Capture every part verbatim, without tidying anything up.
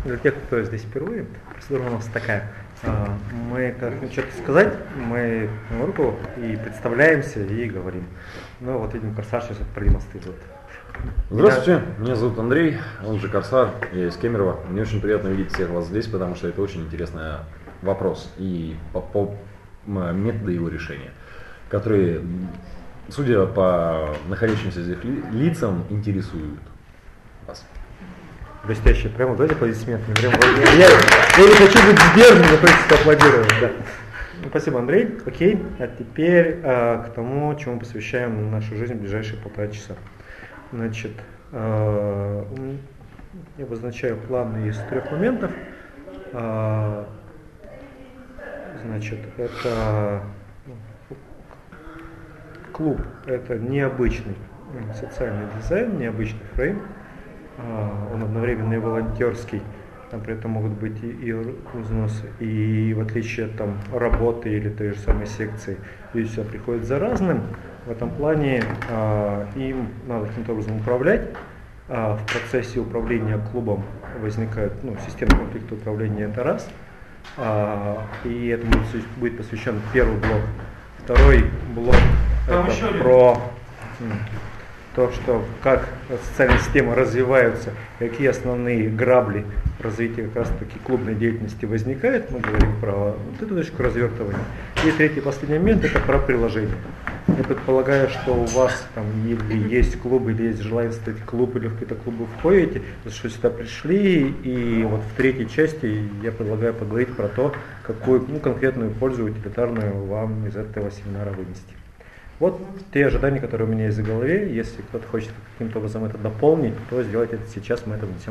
для тех, кто здесь впервые, процедура у нас такая. Мы, как что-то сказать, мы на руку и представляемся, и говорим. Ну вот видим, Корсар сейчас продемонстрирует. Здравствуйте, меня зовут Андрей, он же Корсар, я из Кемерово. Мне очень приятно видеть всех вас здесь, потому что это очень интересный вопрос и по, по методу его решения, которые, судя по находящимся здесь лицам, интересуют вас. Блестящий, прямо давайте аплодисменты. Прямо, я, я не хочу быть сдержанным, но хочется аплодировать. Да. Спасибо, Андрей. Окей, а теперь а, к тому, чему посвящаем нашу жизнь в ближайшие полтора часа. Значит, а, я обозначаю план из трех моментов. А, значит, это клуб, это необычный социальный дизайн, необычный фрейм. Он одновременно и волонтерский, там при этом могут быть и, и взносы, и в отличие от там, работы или той же самой секции, люди сюда приходят за разным. В этом плане а, им надо каким-то образом управлять. А, в процессе управления клубом возникает ну, система конфликта управления, это раз. А, и этому будет посвящен первый блок. Второй блок там это про... то, что как социальные системы развиваются, какие основные грабли развития как раз таки клубной деятельности возникают. Мы говорим про вот эту точку развертывания. И третий, последний момент, это про приложение. Я предполагаю, что у вас там или есть клуб, или есть желание стать клуб, или в какие-то клубы входите, что сюда пришли, и вот в третьей части я предлагаю поговорить про то, какую ну, конкретную пользу утилитарную вам из этого семинара вынести. Вот те ожидания, которые у меня есть в голове. Если кто-то хочет каким-то образом это дополнить, то сделайте это сейчас, мы это внесем.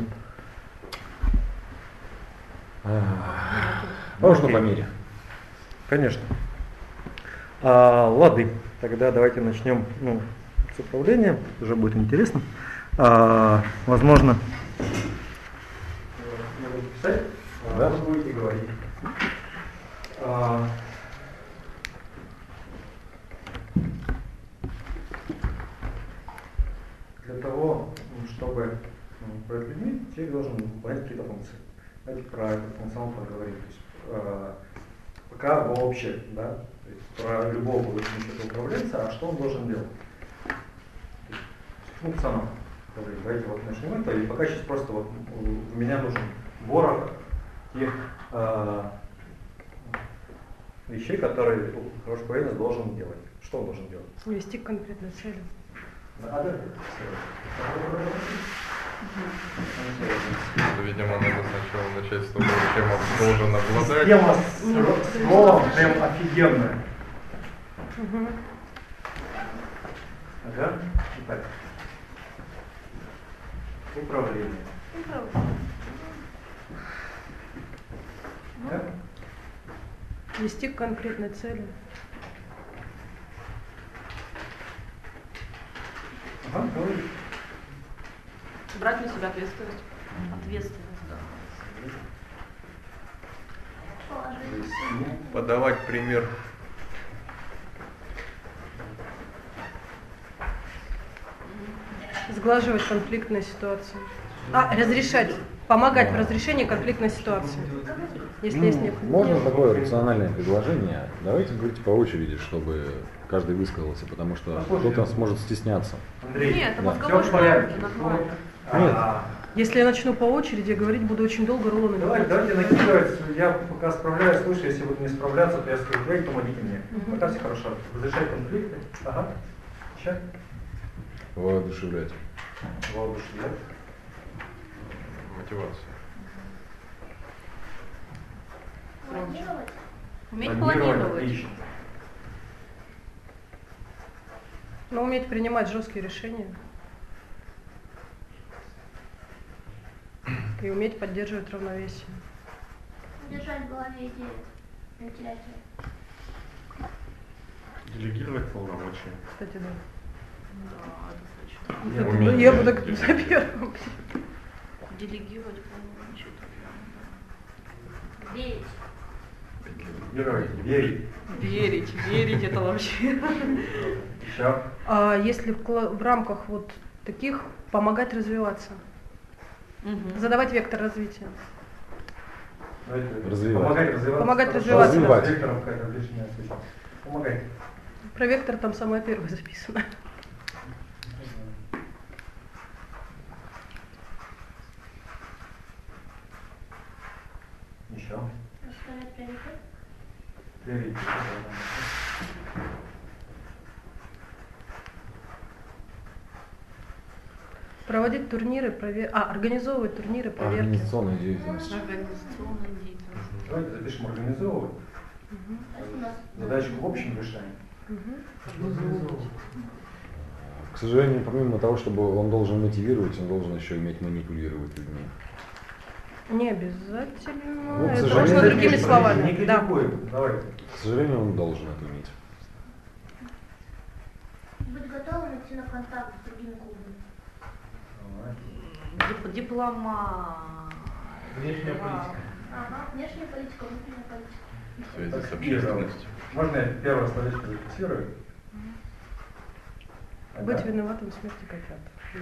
Можно по мере. Конечно. А, ладно, тогда давайте начнем ну, с управления, уже будет интересно. А, возможно, я буду писать, да? Вы будете говорить. А, Для того, чтобы управлять людьми, человек должен выполнять какие-то функции. Давайте про этот функционал поговорим. То есть, э, пока в общем, да, то есть про любого будущего управленца, а что он должен делать? Функционал. Давайте вот начнем это. И пока сейчас просто вот у меня нужен ворох тех э, вещей, которые хороший управленец должен делать. Что он должен делать? Вести к конкретной цели. Надо? Видимо, надо сначала начать с того, чем он должен обладать. Система с словом прям офигенная. Угу. Ага. Итак. Управление. Да? Вести к конкретной цели. Ага, говори. Брать на себя ответственность. Ответственность, да. Подавать пример. Сглаживать конфликтные ситуации. А, разрешать. Помогать в разрешении конфликтной ситуации. Если ну, есть необходимость. Можно такое рациональное предложение? Давайте говорите по очереди, чтобы каждый высказался, потому что кто-то сможет стесняться. Андрей, Нет, это да. мозговой Всё в порядке. нормально. Нет. А, Если я начну по очереди говорить, буду очень долго рулоны Давайте, давайте накидывать. Я пока справляюсь, слушай, если буду не справляться, то я скажу, Грей, помогите мне. Мгм. Пока все хорошо. Разрешать конфликты. Ага. Сейчас. Воодушевлять. Воодушевлять. Мотивация. Планировать. Уметь Планировать. планировать. Отлично. Но уметь принимать жесткие решения. И уметь поддерживать равновесие. Держать в голове идею, не терять ее. Делегировать полномочия. Кстати, да. Да, достаточно. Вот это- Умение я буду так делегировать. за первым. Делегировать полномочия. Верить. Делегировать. Верить. Верить, верить это вообще. Еще. А если в, кла- в рамках вот таких помогать развиваться, Мгм. задавать вектор развития. Давайте Развивать. помогать развиваться. Помогать Хорошо. развиваться. Развивать. С вектором какая-то отличная случай. Помогать. Про вектор там самое первое записано. Еще. Расставлять приоритет. Приоритет. Проводить турниры, провер... а, организовывать турниры, проверки. Организационная деятельность. Организационная деятельность. Давайте запишем организовывать. А у нас Задачку в общем решаем. К сожалению, помимо того, чтобы он должен мотивировать, он должен еще уметь манипулировать людьми. Не обязательно. Ну, к это сожалению, можно не другими Конечно, словами. Не Да. критикуем. Давайте. К сожалению, он должен это уметь. быть готовым идти на контакт с другими клубами. Дип- Диплома. Внешняя политика. Ага, внешняя политика, внутренняя политика. В связи Так, с общественностью. Можно я первое словечко зафиксирую? Быть Ага. виноватым в смерти котят. Да.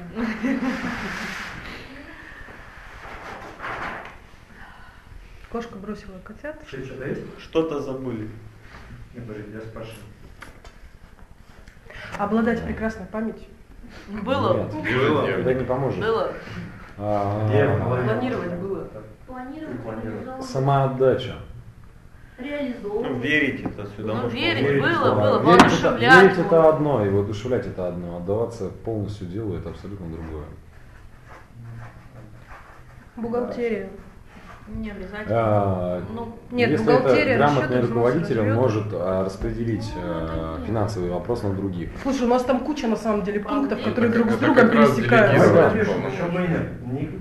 Кошка бросила котят. Еще что-то есть? Что-то забыли. Не, подожди, я спрашиваю. Обладать прекрасной памятью. Было. Нет, Было. это не поможет. Было. А, Где а, половина? Планировать было. Планировать, Планировать. организовывать, Самоотдача. реализовывать. Верить это сюда Ну, можно. верить верить, было, да. было. Верить, это, Воодушевлять. верить это одно, и воодушевлять это одно. Отдаваться полностью делу это абсолютно другое. Бухгалтерия. Не обязательно. А, Ну, Нет, Если бухгалтерия, это грамотный расчеты, руководитель, он взнос, может а, распределить а, финансовый вопрос на других. Слушай, у нас там куча на самом деле пунктов, Это которые как- друг с это другом как раз пересекаются. делегировать. Давайте Да. запишем, еще мы нет. Не-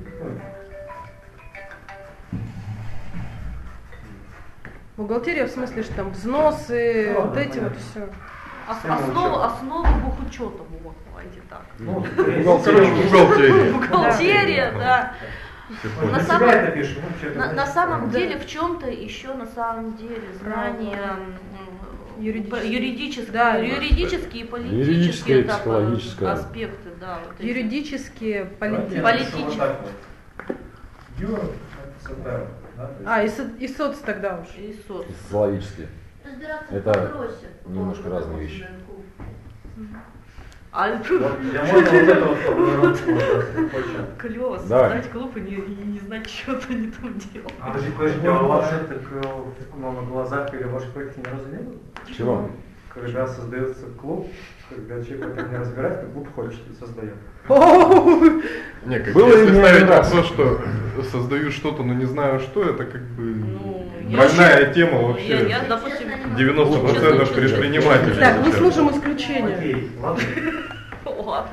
Бухгалтерия в смысле, что там взносы, Да, вот да, эти вот понятно. все. Ос- Тема основа, учета. основа бухучета, вот, давайте так. Ну, Бухгалтерия. короче, Бухгалтерия. Бухгалтерия, да. Все на поняли. На себя самом- это пишем. ну, что-то На, значит, на самом Да. деле в чем-то еще на самом деле знания м, Юридические. про- юридические, Да. юридические и политические Юридическое, да, психологическое. аспекты, да. Вот эти. Юридические, Давайте я политические. напишу вот так вот. Юра, это Сатаров, да, то есть- А, и, со- и соц тогда уж. И соц. Социологические. Разбираться Это в вопросе. немножко по поводу разные того, вещи. А Вот, я можно вот это вот формулировку вот, очень. клево Давай. создать клуб и не, и не знать, что ты не там делал. Подожди, подожди, а у вас это ну, на глазах или в ваших проектах ни разу не было? Чего? Когда создается клуб, когда человек в этом не разбирается, клуб хочет и создает. Не, как Было если и не ставить один раз. вопрос, что создаю что-то, но не знаю что, это как бы Ну, я больная вообще- тема ну, вообще. Я, я, допустим, девяносто процентов честно, предпринимателей. Так, мы сейчас. слушаем исключение. Окей, ладно. ладно.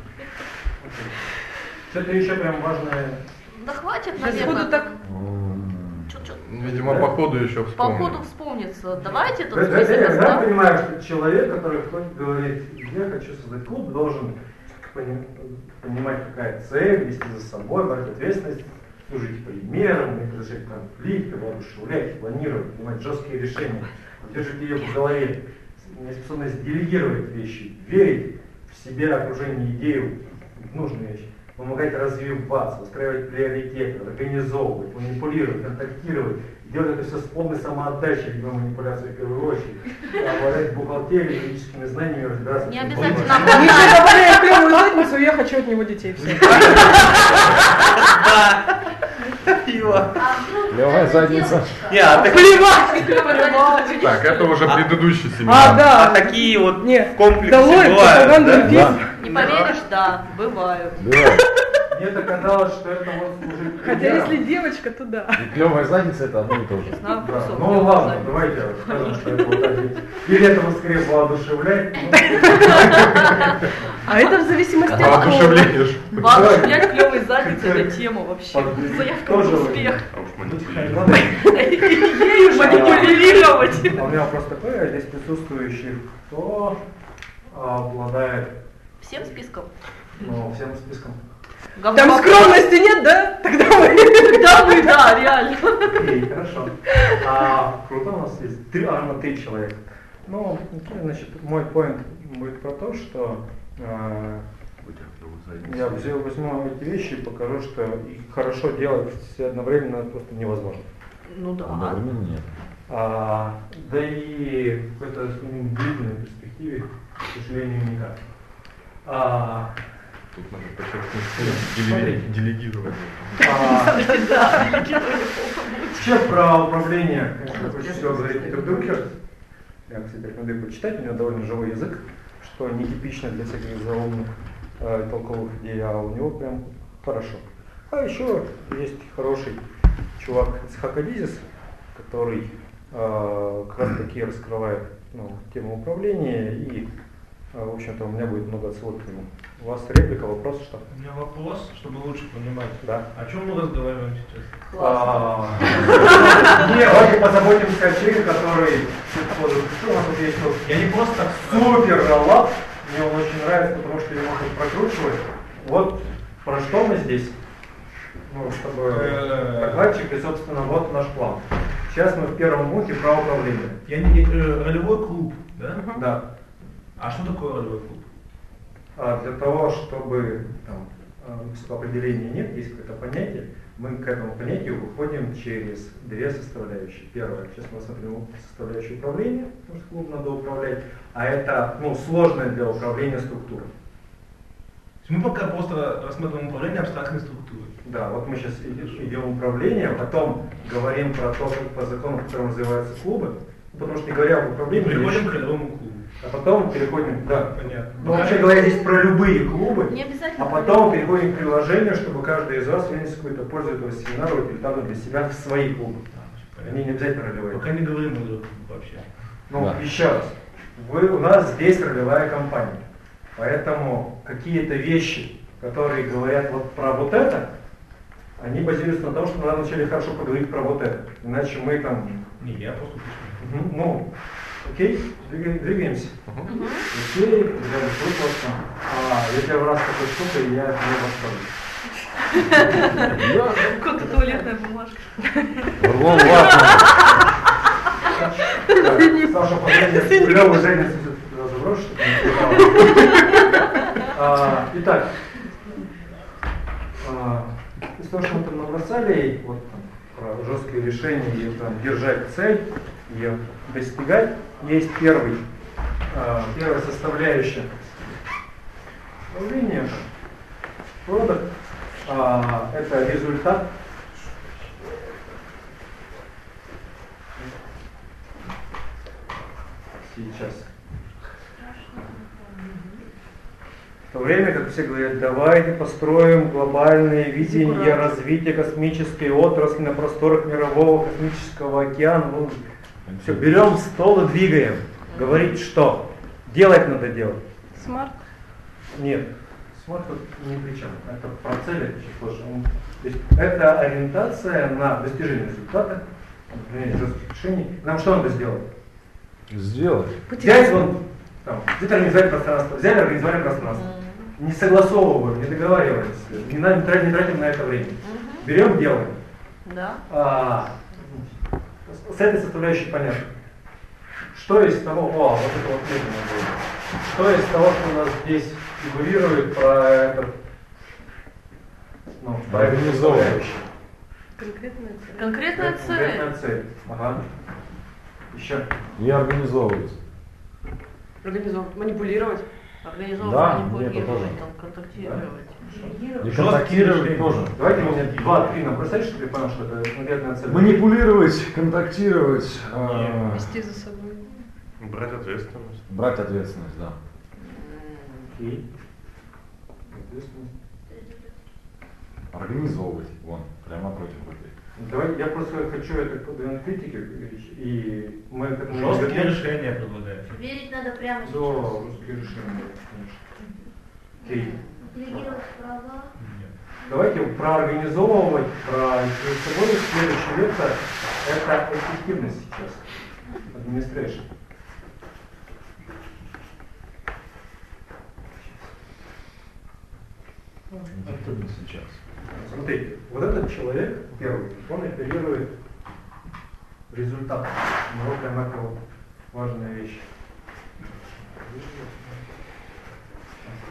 Что-то еще прям важное. Да хватит, Да сходу наверное. так. М, Чё- чё- Видимо, по ходу еще По вспомню. ходу вспомнится. Давайте этот Да, да, список я да, оставим. понимаю, что человек, который ходит, говорит, я хочу создать клуб, должен пони- понимать, какая цель, вести за собой, брать ответственность, служить примером, разрешать конфликты, воодушевлять, планировать, принимать жесткие решения, держать ее в голове, неспособность делегировать вещи, верить в себя, окружение, идею, в нужные вещи, помогать развиваться, устраивать приоритеты, организовывать, манипулировать, контактировать, делать это все с полной самоотдачей, либо манипуляцией в первую очередь, обладать бухгалтерией, юридическими знаниями, разбираться. Не в обязательно финансах. нам- Миша добавляет клевую задницу, и я хочу от него детей. Все. Пиво. А вдруг Левая эта задница. девочка- Не, а, так- Плевать! Так, это уже предыдущий А, семинар. да. а такие вот Не, в комплексе долой бывают. пропаганду да? и Да. Не поверишь, да, бывают. Бывает. Мне так казалось, что это может служить Хотя примером. если девочка, то да. И клевая задница это одно и то же. Знаю, Да, кусок ну делал ладно, сами. давайте скажем, что это вот так. Или это вас скорее воодушевляет. ну, А это в зависимости от пола. Воодушевление ж. Воодушевлять клевой задницей это тема вообще. Под- Заявка тоже на успех. А уж ну, манипулировать. ладно. Ею манипулировать. А у меня вопрос такой, а здесь присутствующих, кто обладает Всем списком. ну, всем списком? Там Говно. скромности нет, да? Тогда мы... Да, мы, да, реально. Окей, хорошо. А, круто, у нас есть три, аж на три человека. Ну, значит, мой поинт будет про то, что э, я взял, возьму эти вещи и покажу, что их хорошо делать все одновременно просто невозможно. Ну да. Одновременно нет. А, да и в какой-то длительной перспективе, к сожалению, никак. А, Тут надо подчеркнуть, делеги- делегировать. а, Вообще про управление, конечно, очень все говорит Питер Друкер. Я, кстати, рекомендую почитать, у него довольно живой язык, что нетипично для всяких заумных э, толковых идей, а у него прям хорошо. А еще есть хороший чувак из Хакадизис, который э, как раз таки раскрывает ну, тему управления, и, э, в общем-то, у меня будет много отсылок к нему. У вас реплика, вопрос, что? У меня вопрос, чтобы лучше понимать. Да. О чем мы разговариваем сейчас? А, Не, давайте позаботимся о человеке, который что у нас тут есть тут Я не просто так супер лап, мне он очень нравится, потому что его можно прокручивать. Вот про что мы здесь? Ну, чтобы докладчик, и, собственно, вот наш план. Сейчас мы в первом пункте про управление. Я не э, ролевой клуб, да? Да. А что такое ролевой клуб? А для того, чтобы там, определения нет, есть какое-то понятие, мы к этому понятию выходим через две составляющие. Первое, сейчас мы рассмотрим составляющую управления, потому что клуб надо управлять, а это ну, сложная для управления структура. Мы пока просто рассматриваем управление абстрактной структурой. Да, вот мы сейчас идем управление, потом говорим про то, как по закону, по которому развиваются клубы, потому что не говоря об управлении, Переходим к ролевому клубу. а потом переходим, да, Понятно. ну, вообще говоря, здесь про любые клубы, Не обязательно. а потом переходим к приложению, чтобы каждый из вас вынес какую-то пользу этого семинара или там для себя в свои клубы. Они не обязательно ролевые. Пока не говорим о ролевом клубе вообще. Ну, Да. еще раз, вы, у нас здесь ролевая компания, поэтому какие-то вещи, которые говорят вот про вот это, они базируются на том, что надо вначале хорошо поговорить про вот это, иначе мы там, Не, я просто пишу. Мгм, ну, окей, двигаем- двигаемся. Окей, взяли выплату. А если в раз такой штукой, я не восстановлю. Какая-то туалетная бумажка. Рулон ватный. Саша, последняя клевую задницу туда заброшу, чтобы не сказала. А, Итак, а, из того, что мы там набросали, вот там, про жесткие решения и там, держать цель, ее достигать, есть первый, а, первая составляющая управления, продукт, а, это результат. Сейчас. В то время, как все говорят, давайте построим глобальные видения развития космической отрасли на просторах мирового космического океана. Ну, все, берем стол и двигаем. Говорить что? Делать надо делать. Смарт. Нет, смарт тут ни при чем. Это про цели, это чуть позже. То есть это ориентация на достижение результата, принятие жестких решений. Нам что надо сделать? Сделать. Взять вон, там, где-то организовать пространство, взяли, организовали пространство. Не согласовываем, не договариваемся, не, на- не тратим, не тратим на это время. Берем, делаем. Да. А, с этой составляющей понятно. Что из того, о, вот это вот медленно будет. Что из того, что у нас здесь фигурирует про этот, ну, про эту Организовывать. составляющую? Конкретная цель. Конкретная цель. Конкретная цель. Ага. Еще. И организовывать. Организовывать, манипулировать. Организовывать, Да, манипулировать, это тоже. там, контактировать. И контактировать тоже. Давайте вы мне два-три набросать, чтобы я понял, что это конкретная цель. Манипулировать, контактировать, э, Вести за собой. Брать ответственность. брать ответственность, да. Окей. Ответственность. Организовывать, вон, прямо напротив этой. Давай, я просто хочу это подвинуть критике, и мы к этому Жесткие вернемся. решения предлагаете. Верить надо прямо Да, сейчас. жесткие решения, конечно. Окей. Делегировать права. Нет. Давайте проорганизовывать, про собой следующий вектор, это эффективность сейчас, администрация. Эффективно сейчас. Смотрите, вот этот человек, первый, он оперирует результатом. У него прям это вот важная вещь.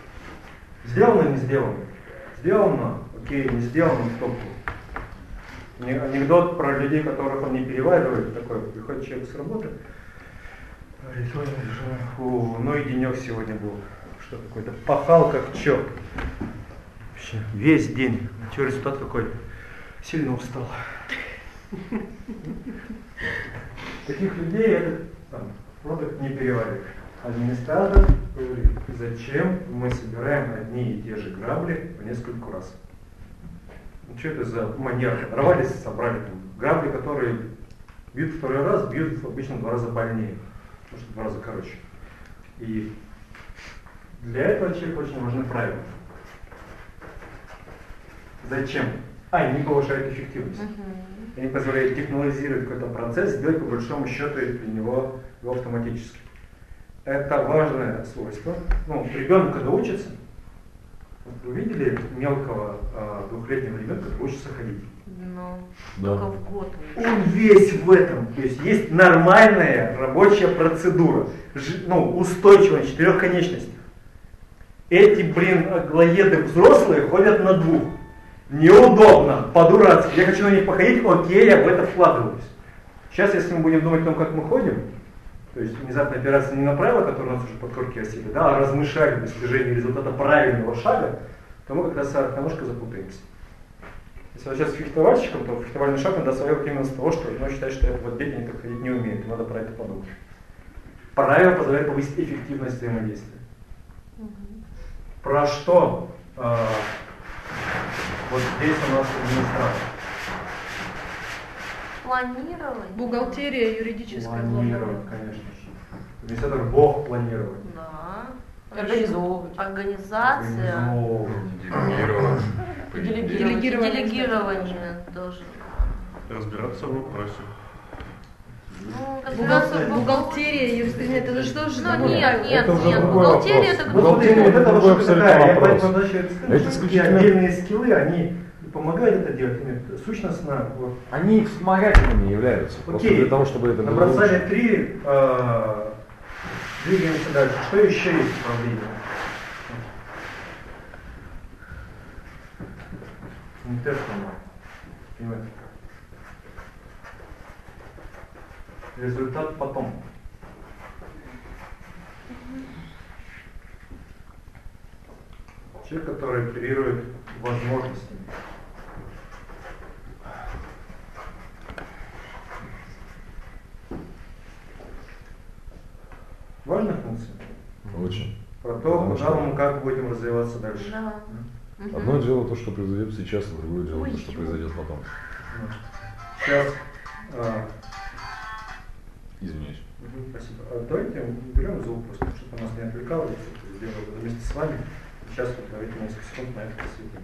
Сделано, не сделано. Сделано, окей, не сделано, в топку. Анекдот про людей, которых он не переваривает, такой, приходит человек с работы, говорит, ой, фу, ну и денек сегодня был, что какой-то, пахал как черт, вообще, весь день, что результат какой, сильно устал. Таких людей этот продукт не переваривает. Администратор говорит, зачем мы собираем одни и те же грабли по несколько раз? Ну, что это за манера? Рвались, собрали там грабли, которые бьют второй раз, бьют обычно в два раза больнее, потому что в два раза короче. И для этого человека очень важны правила. Зачем? А, они повышают эффективность. Uh-huh. Они позволяют технологизировать какой-то процесс, сделать по большому счету для него его автоматически. Это важное свойство. Ну, ребенок, когда учится, вы видели мелкого а, двухлетнего ребенка, который учится ходить? Ну, да. только в год. Он весь в этом. То есть есть нормальная рабочая процедура, ж, ну, устойчивая на четырех конечностях. Эти, блин, аглоеды взрослые ходят на двух. Неудобно, по-дурацки. Я хочу на них походить, окей, я в это вкладываюсь. Сейчас, если мы будем думать о том, как мы ходим, то есть внезапно опираться не на правила, которые у нас уже под корки осели, да, а размышляли достижение результата правильного шага, то мы как раз немножко запутаемся. Если сейчас с фехтовальщиком, то фехтовальный шаг надо осваивать именно с того, что он считает, что это вот дети никак ходить не умеют, и надо про это подумать. Правила позволяют повысить эффективность взаимодействия. Угу. Про что? А, вот здесь у нас администратор. Планировать. Бухгалтерия, юридическая. Планировать, конечно. Администратор Бог планировать. Да. Организовывать. Организация. Делегировать. Делегирование. Делегирование тоже. Разбираться в вопросе. Ну, Бухгалтер, бухгалтерия, юридическая, это же что же? Ну нет, нет, это уже нет. другой Бухгалтерия вопрос. это Бухгалтерия Вот это другой вот абсолютно такая, я вопрос. поэтому начал сказать, Это что исключительно- отдельные скиллы, они помогают это делать, именно сущностно. Вот. Они вспомогательными являются. Просто Окей, для того, чтобы это было набросали лучше. три, э, двигаемся дальше. Что еще есть в управлении? Не тест понимаете. Результат потом. Человек, который оперирует возможностями. Важная функция? Очень. Про то, Потому куда что- мы как будем развиваться дальше. Да. Одно дело то, что произойдет сейчас, а другое дело Ой, то, что ё. произойдет потом. Сейчас. А, Извиняюсь. Мгм, спасибо. А давайте уберем звук просто, чтобы нас не отвлекало, я это сделаю вместе с вами. Сейчас вот давайте несколько секунд на это посвятим.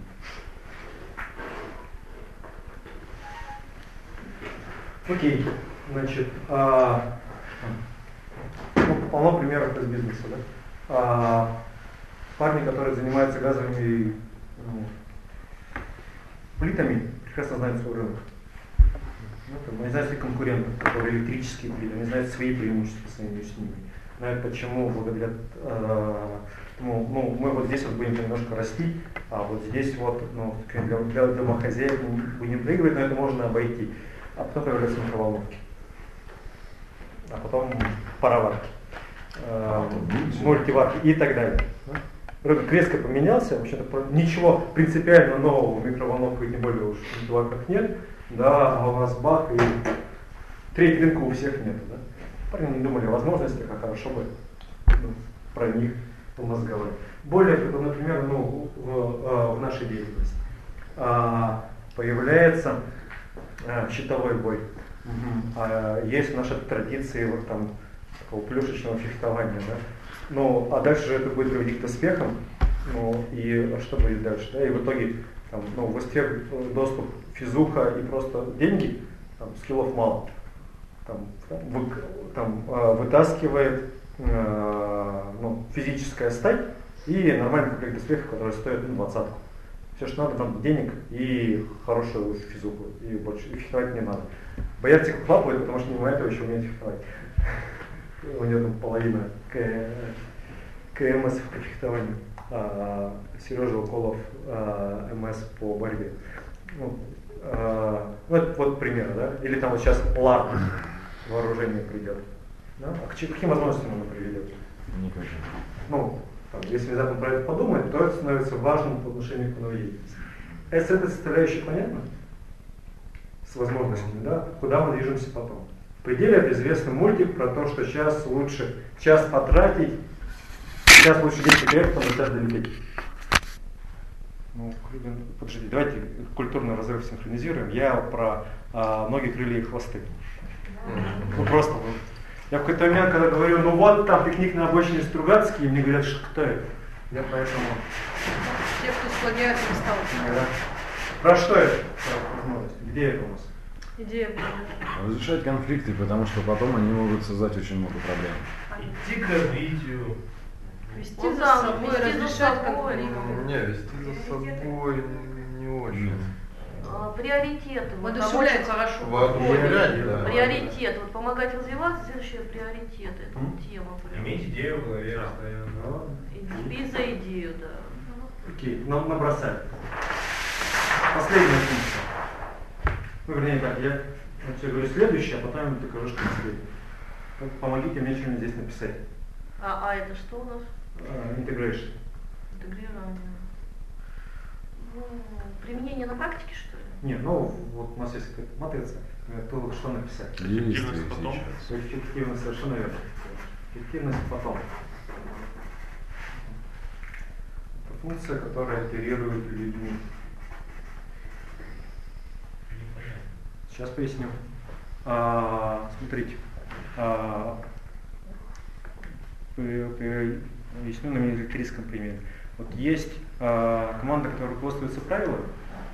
Окей, значит, а, ну, полно примеров из бизнеса, да? А, парни, которые занимаются газовыми ну, плитами, прекрасно знают свой рынок. Ну, там, они знают своих конкурентов, которые электрические плиты, они знают свои преимущества своими с ними. Знают, почему благодаря э, ну, ну, мы вот здесь вот будем немножко расти, а вот здесь вот ну, для, для домохозяек будем прыгать, но это можно обойти. А потом появляются микроволновки. А потом пароварки, э, мультиварки и так далее. Рынок резко поменялся, в общем-то ничего принципиально нового в микроволновках и тем более уж в мультиварках нет. Да, а у нас бах, и треть рынка у всех нет. Да? Парни не думали о возможностях, а хорошо бы ну, про них помозговать. Более того, например, ну, в, в нашей деятельности а, появляется а, щитовой бой. Угу. А, есть наша традиция вот там такого плюшечного фехтования. Да? Ну, а дальше же это будет приводить к доспехам. Ну, и что будет дальше? Да? И в итоге там, ну, в эсфер доступ физуха и просто деньги, там, скиллов мало. Там, вы, там, э, вытаскивает э, ну, физическая стать и нормальный комплект доспехов, который стоит ну, двадцатку. Все, что надо, там денег и хорошую физуху, и больше и фехтовать не надо. Боец их хлапает, потому что мимо этого еще умеет фехтовать. У него там половина КМС по фехтованию. А Сережа Уколов а, МС по борьбе. Ну, э, ну это вот пример, да, или там вот сейчас ЛАРП вооружение придет, да? А к каким возможностям оно приведет? Никаким. Ну, там, если внезапно про это подумать, то это становится важным по отношению к новой деятельности. С этой составляющей понятно? С возможностями, да? Куда мы движемся потом? В пределе это известный мультик про то, что сейчас лучше час потратить, сейчас лучше десять лет, потом час долететь. Ну, подожди, давайте культурный разрыв синхронизируем. Я про а, ноги, крылья и хвосты. Ну просто вот. Я в какой-то момент, когда говорю, ну вот там пикник на обочине Стругацкий, мне говорят, что кто это? Я поэтому... Те, кто с плагиатом стал. Да. Про что это? Про возможность. Где это у нас? Идея. Разрешать конфликты, потому что потом они могут создать очень много проблем. Идти к развитию. Вести Ну за да, собой, вести за разрешать собой. конфликты. Не, вести за собой не очень. А, приоритеты. Вот Воодушевлять. там очень хорошо Воодушевлять, подходит. да. Приоритет. Вот помогать развиваться, следующее приоритет. Это Мгм. вот тема. прям. Иметь идею в голове постоянно. Иди и за идею, да. Окей, нам набросать. Последняя функция. Ну, вернее, так, я вот тебе говорю следующее, а потом я докажу, что последнее. Помогите мне что-нибудь здесь написать. А, а это что у нас? Integration. Интегрирование. Ну, применение на практике, что ли? Нет, ну вот у нас есть какая-то матрица, то что написать. Действия потом. сейчас. Эффективность, совершенно верно. Эффективность потом. Это функция, которая оперирует людьми. Сейчас поясню. А, смотрите. А, Объясню на милитаристском примере. Вот есть а, команда, которая руководствуется правилами.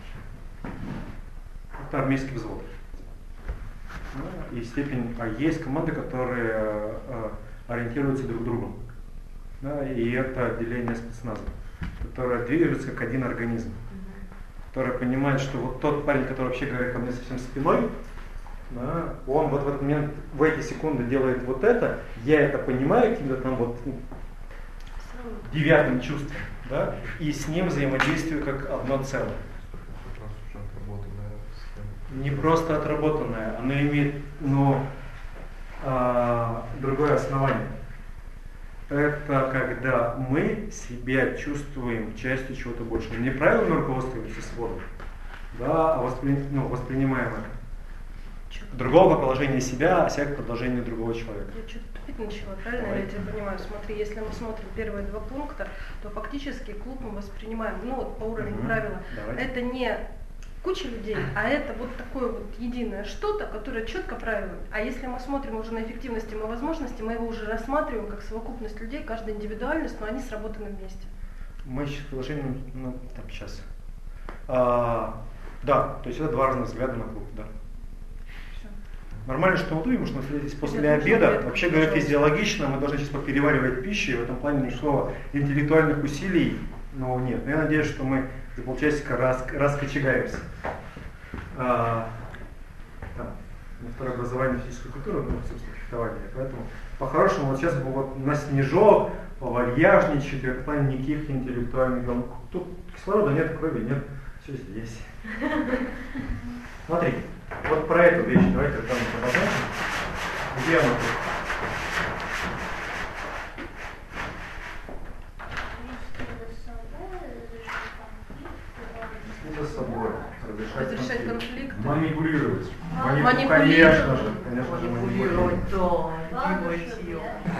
Это армейский взвод. Ну, и степень, а есть команды, которые а, ориентируются друг другом. Да, и это отделение спецназа, которое движется как один организм, которое понимает, что вот тот парень, который вообще говорит ко мне совсем спиной, да, он вот в этот момент, в эти секунды делает вот это, я это понимаю каким-то там вот ну, девятым чувством, да, и с ним взаимодействую как одно целое. Как раз уже отработанная схема. Не просто отработанное, оно имеет, ну, а, другое основание. Это когда мы себя чувствуем частью чего-то большего. Не правильно руководствуемся сводом, да, а воспри... ну, воспринимаем это. Другого положения себя, а себя как продолжение другого человека. Я что-то тупить начала, правильно Давай. я тебя понимаю? Смотри, если мы смотрим первые два пункта, то фактически клуб мы воспринимаем, ну вот по уровню Мгм. правила, Давайте. это не куча людей, а это вот такое вот единое что-то, которое четко правило. А если мы смотрим уже на эффективность и на возможности, мы его уже рассматриваем как совокупность людей, каждая индивидуальность, но они сработаны вместе. Мы сейчас приложением, ну, там, сейчас. А, да, то есть это два разных взгляда на клуб, да. Всё. Нормально, что мы думаем, что мы встретились после Ребят, нужно обеда. обед, Вообще говоря, пожалуйста. физиологично, мы должны сейчас попереваривать пищу, и в этом плане никакого интеллектуальных усилий, ну, нет. Но я надеюсь, что мы за полчасика раз, раскочегаемся. А, там, на второе образование физической культуры, ну, собственно, фехтование. Поэтому, по-хорошему, вот сейчас бы вот на снежок, повальяжничать, в этом плане никаких интеллектуальных гам- Тут кислорода нет, крови нет, все здесь. Смотри, вот про эту вещь давайте там продолжаем. Где она тут? За собой. Разрешать, Разрешать конфликт. конфликты. Манипулировать. Манипу- Манипулировать. Конечно же, конечно же, манипулировать. да, делать ее.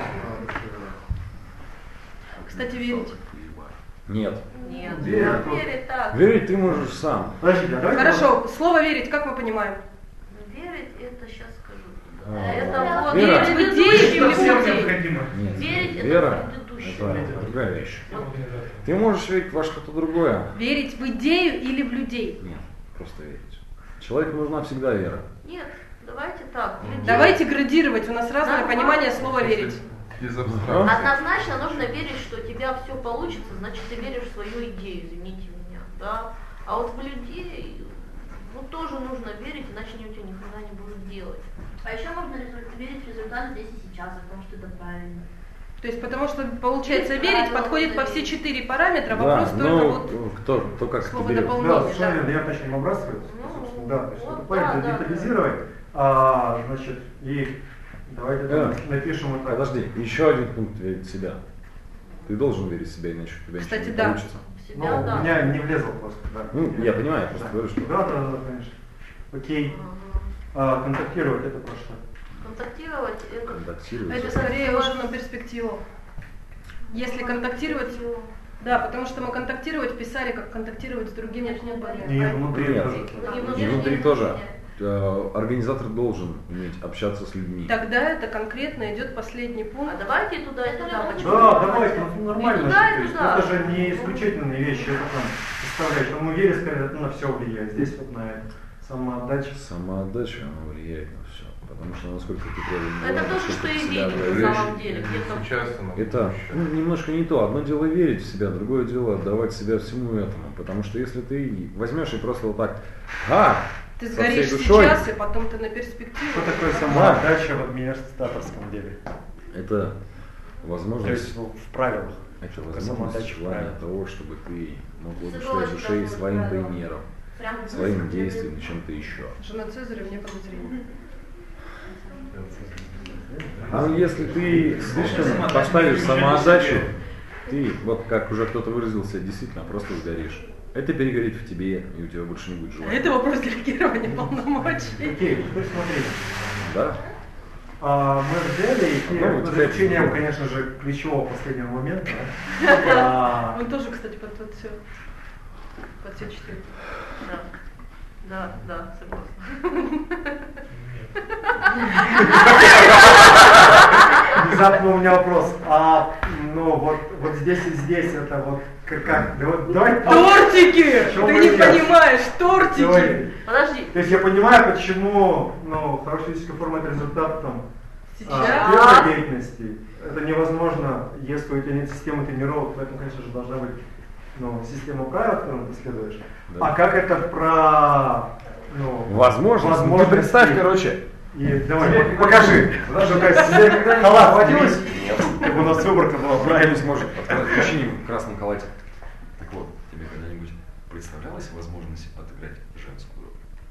Кстати, верить. Нет. Нет, Верить. ну, верить так. Верить ты можешь сам. Подожди, а давайте Хорошо, слово верить, как мы понимаем? Верить, это сейчас скажу. А, Это вот Вера. верить в Идеи идею или Всем людей? необходимо. Нет. Верить это Вера в предыдущее. это другая вещь. Вот Ты можешь верить во что-то другое. Верить в идею или в людей? Нет, просто верить. Человеку нужна всегда вера. Нет, давайте так. людей- Давайте градировать, у нас разное Да, понимание да. слова верить. Из Ага. абстракции. Однозначно нужно верить, что у тебя все получится, значит ты веришь в свою идею, извините меня, да. А вот в людей, ну тоже нужно верить, иначе они у тебя ни хрена не будут делать. А еще можно резу- верить в результат здесь и сейчас, о том, что это правильно. То есть потому что получается Есть верить правила, подходит по нужно все верить. четыре параметра, Да, вопрос только ну, вот кто, кто как это слово берет. дополнения. Да, совершенно верно, я начал набрасывать. Ну, да, то есть Вот, это понятно, да, да, детализировать, а, значит, и давайте Э, напишем вот так. Подожди, еще один пункт верить в себя. Ты должен верить в себя, иначе у тебя Кстати, ничего не да. получится. В Ну, себя, да. у меня не влезло просто, да. Ну, я понимаю, я просто Да. говорю, что... Да, да, да, конечно. Окей. Ага. А, контактировать это про что? Контактировать это... Контактировать. Это скорее уже на перспективу. Если контактировать, да, потому что мы контактировать писали, как контактировать с другими Внешне клубами. И А внутри Нет. тоже. Ну, не И внутри, внутри не тоже. внутри. Э, Организатор должен уметь общаться с людьми. Тогда это конкретно идет последний пункт. А давайте и туда, и туда. Почему? Да, давайте, ну, нормально. И туда, же, и то есть туда. это же не исключительные вещи, это там представляешь, там уверен, сказать, это на все влияет. Здесь вот на самоотдача. Самоотдача, она влияет на все. Потому что насколько ты правильно Это делаешь, то же, что насколько и ты себя верить на отдаешь. самом деле. Где-то Сейчас оно Это еще. ну, немножко не то. Одно дело верить в себя, другое дело отдавать себя всему этому. Потому что если ты возьмешь и просто вот так, а, Ты со сгоришь всей душой, сейчас, и потом ты на перспективу. Что такое самоотдача в администраторском деле? это То возможность, есть ну, в правилах. это Только возможность самоотдача в желания правилах. того, чтобы ты мог воодушевлять Психологи душей такое своим правило. примером, прям своим действием, чем-то еще. Жена Цезаря вне подозрения. Ну, если ты слишком поставишь самоотдачу, ты, вот как уже кто-то выразился, действительно просто сгоришь. Это перегорит в тебе, и у тебя больше не будет А желания. это вопрос делегирования полномочий. Окей, теперь смотри. Да? А, мы взяли и Ну, вот за теперь- исключением, конечно же, ключевого последнего момента. а, Он тоже, кстати, под, под все. Под все четыре. Да, да, да, согласна. Внезапно у меня вопрос. А, ну вот, вот здесь и здесь это вот как? как? Да вот, давай. Тортики! В чем Ты не разница? понимаешь, тортики! Давай. Подожди. То есть я понимаю, почему ну, хорошая физическая форма это результат там, а, Сейчас. первой деятельности. Это невозможно, если у тебя нет системы тренировок, поэтому, конечно же, должна быть ну, система правил, которую ты следуешь. Да. А как это про ну, Возможность. Ну, ты возможности? представь, короче. И давай, пок- покажи. Халат хватилось? Как у нас выборка была Правильно правильно. сможет открыть мужчине в красном халате. Так вот, тебе когда-нибудь представлялась возможность отыграть женскую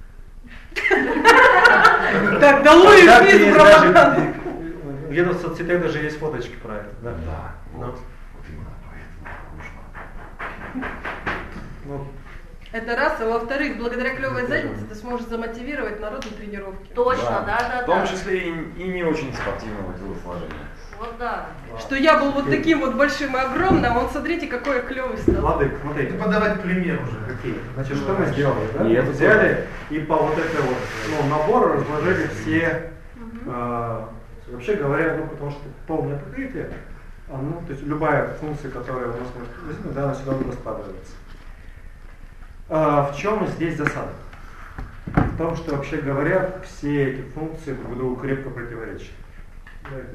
роль? Так, да ловишь Так, вниз есть пропаганду. даже- Где-то в соцсетях даже есть фоточки про это. Да. Да, Ну. вот. Вот именно поэтому нужно. Ну, Это раз, а во-вторых, благодаря клевой заднице ты сможешь замотивировать народ на тренировки. Точно, да, да, В том да. числе и, и не очень спортивного телосложения. Вот да. Что я был вот таким вот большим и огромным, а он смотрите, какой я клевый стал. Владык, смотри. Это подавать пример уже. Какие? Значит, что мы сделали? Да? И это Взяли и по вот этой вот ну, набору разложили все, э, вообще говоря, ну потому что полное покрытие, а, ну, то есть любая функция, которая у нас может возникнуть, да, она сюда будет раскладываться. А, в чем здесь засада? В том, что вообще говоря, все эти функции друг другу крепко противоречат. Давайте.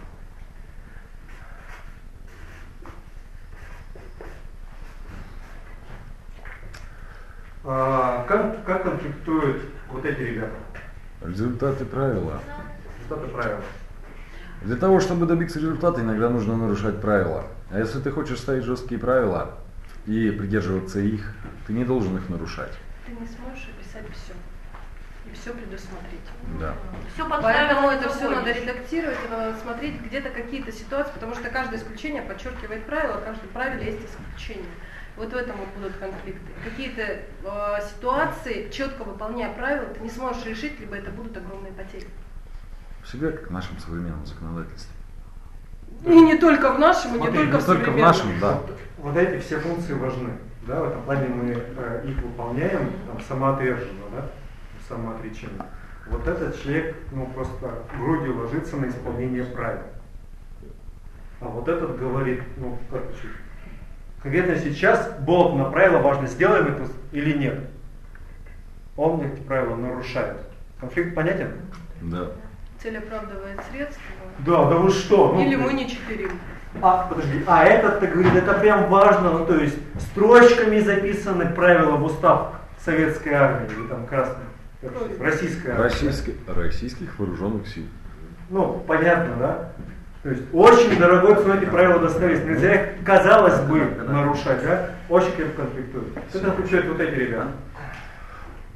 А, как, как конфликтуют вот эти ребята? Результаты правила. Что-то правило. Для того, чтобы добиться результата, иногда нужно нарушать правила. А если ты хочешь ставить жесткие правила и придерживаться их, ты не должен их нарушать. Ты не сможешь описать все. И все предусмотреть. Да. Все Поэтому это все надо редактировать, это надо смотреть где-то какие-то ситуации, потому что каждое исключение подчеркивает правило, каждое правило есть исключение. Вот в этом вот будут конфликты. Какие-то э, ситуации, четко выполняя правила, ты не сможешь решить, либо это будут огромные потери. Всегда как в нашем современном законодательстве. И не только в нашем, и не Смотри, только Не в только в современном. нашем, да. Вот, вот эти все функции важны. Да, в этом плане мы э, их выполняем там, самоотверженно, да, самоотречение. Вот этот человек ну, просто грудью ложится на исполнение правил. А вот этот говорит, ну как же, конкретно сейчас Бог на правила важно, сделаем это или нет. Он эти правила нарушает. Конфликт понятен? Да. Цель оправдывает средства. Да, да вы что? Ну, Или мы не читерим. А, подожди, а этот-то говорит, это прям важно, ну то есть строчками записаны правила в устав советской армии или там красной, как сказать, российской армии. Российских, российских вооруженных сил. Ну, понятно, да? То есть очень дорогой ценой эти правила достались. Нельзя их, казалось бы, нарушать, да? Очень крепко конфликтуют. Что конфликтуют вот эти ребята?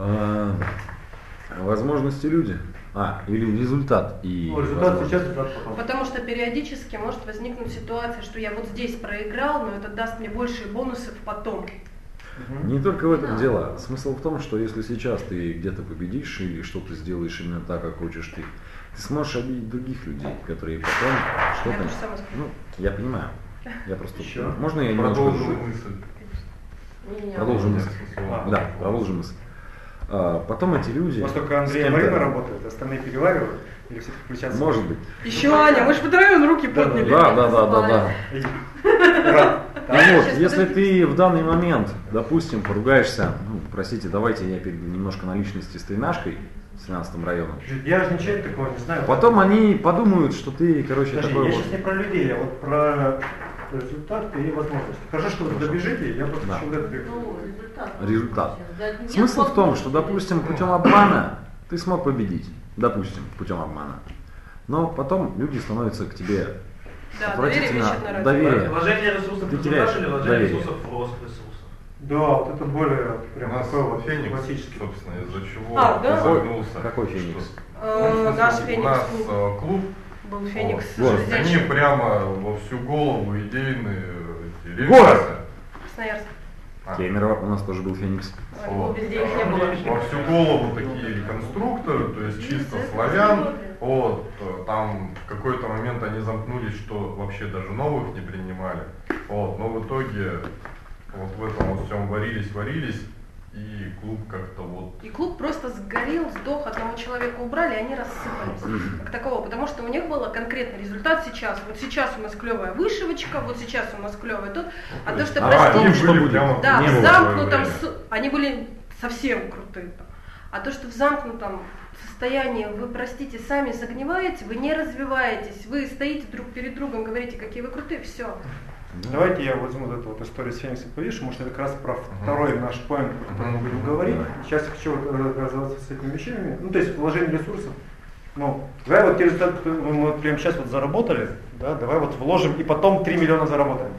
А, возможности люди. А, или результат и Ну, результат возможности. сейчас, результат потом. Потому что периодически может возникнуть ситуация, что я вот здесь проиграл, но это даст мне большие бонусы потом. Не только в этом дело. Смысл в том, что если сейчас ты где-то победишь или что-то сделаешь именно так, как хочешь ты, ты сможешь обидеть других людей, которые потом Я что-то... то же самое скажу. Ну, я понимаю. Я просто... Еще? Можно я немножко... Продолжу мысль. Не-не-не. Продолжим мысль. А, Да, продолжим мысль. А, потом эти люди... У вас только Андрей с и кем-то- Марина работают, остальные переваривают или все-таки включаться? Может быть. Еще Аня, мы же втроем руки Да, подняли. Да, да, да, да, да. Ура. Ну вот, Сейчас, если подождите. ты в данный момент, допустим, поругаешься, ну, простите, давайте я перейду немножко на личности с Тринашкой, с семнадцатым районом. Я же ничего такого не знаю. Потом они подумают, что ты, короче, Подожди, такой я вот... сейчас не про людей, а вот про результат и возможности. Хорошо, что вы добежите, я просто Да. еще вот это бегу. Ну, результат. Результат. Да, нет Смысл в том, что, возможности. допустим, путем обмана ты смог победить. Допустим, путем обмана. Но потом люди становятся к тебе Да, доверие отвратительно... вещь одноразовая. Доверие. Вложение ресурсов Ты в теряешь результат или вложение доверие. ресурсов в рост ресурсов? Да, вот это более У прям нас такой вот Феникс, классический. собственно, из-за чего А, да? загнулся. Какой Феникс? Э, Наш У Феникс нас клуб э, клуб, был Феникс Вот. они железячий. прямо во всю голову идейные эти Город! ребята. Красноярск. А, Кемерово, у нас тоже был Феникс. Ой, вот. везде их не было. Во всю голову такие реконструкторы, то есть чисто славян. Вот, э, там в какой-то момент они замкнулись, что вообще даже новых не принимали. Вот, но в итоге вот в этом вот всем варились, варились, и клуб как-то вот. И клуб просто сгорел, сдох, одного человека убрали, и они рассыпались. Как такового, потому что у них был конкретный результат сейчас. Вот сейчас у нас клевая вышивочка, вот сейчас у нас клевый тот. А то, что, А, простите, они что будет? да, Не в было замкнутом, в с- они были совсем крутые. там. А то, что в замкнутом состоянии вы, простите, сами загниваете, вы не развиваетесь, вы стоите друг перед другом, говорите, какие вы крутые, все. Давайте я возьму вот эту вот историю с Фениксом повешу, может это как раз про второй наш поинт, о котором мы будем говорить. Сейчас я хочу вот разобраться с этими вещами. Ну, то есть вложение ресурсов. Ну, давай вот те результаты, которые мы вот прямо сейчас вот заработали, да, давай вот вложим и потом три миллиона заработаем.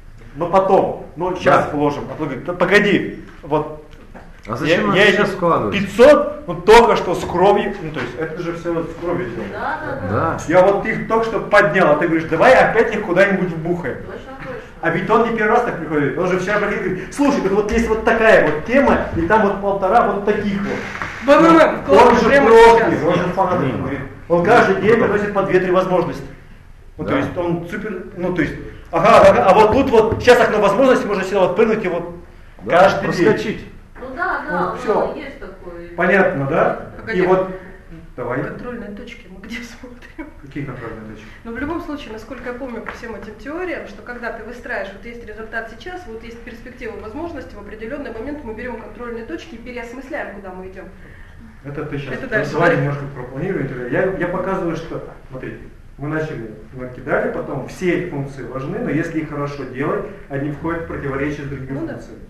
Но потом, ну сейчас Да. вложим. А потом говорит, да погоди, вот А зачем я, нас я сейчас эти вкладывать? пятьсот, ну только что с кровью, ну то есть это же все с кровью дело. Да, да, да. Да. Я вот их только что поднял, а ты говоришь, давай опять их куда-нибудь вбухаем. Точно, точно. А ведь он не первый раз так приходит. Он же вчера приходит и говорит, слушай, вот, вот есть вот такая вот тема, и там вот полтора вот таких вот. БММ, Ну, он же прямо профи, сейчас. он же фанат. Блин. говорит. Он каждый день приносит по две-три возможности. Ну, Да. то есть он супер, ну, то есть, ага, ага, а вот тут вот, сейчас окно возможностей, можно сюда вот прыгнуть и вот Да, каждый день. проскочить. Ну да, Ну, да, всё. да, есть такой. Понятно, да? Погоди. И вот, давай. Контрольные точки мы где смотрим? Какие контрольные точки? Но в любом случае, насколько я помню по всем этим теориям, что когда ты выстраиваешь, вот есть результат сейчас, вот есть перспектива возможности, в определенный момент мы берем контрольные точки и переосмысляем, куда мы идем. Это ты сейчас Это дальше. давай немножко пропланируй. Я, я показываю, что, смотри, мы начали, накидали, потом все эти функции важны, но если их хорошо делать, они входят в противоречие с другими Ну да. функциями.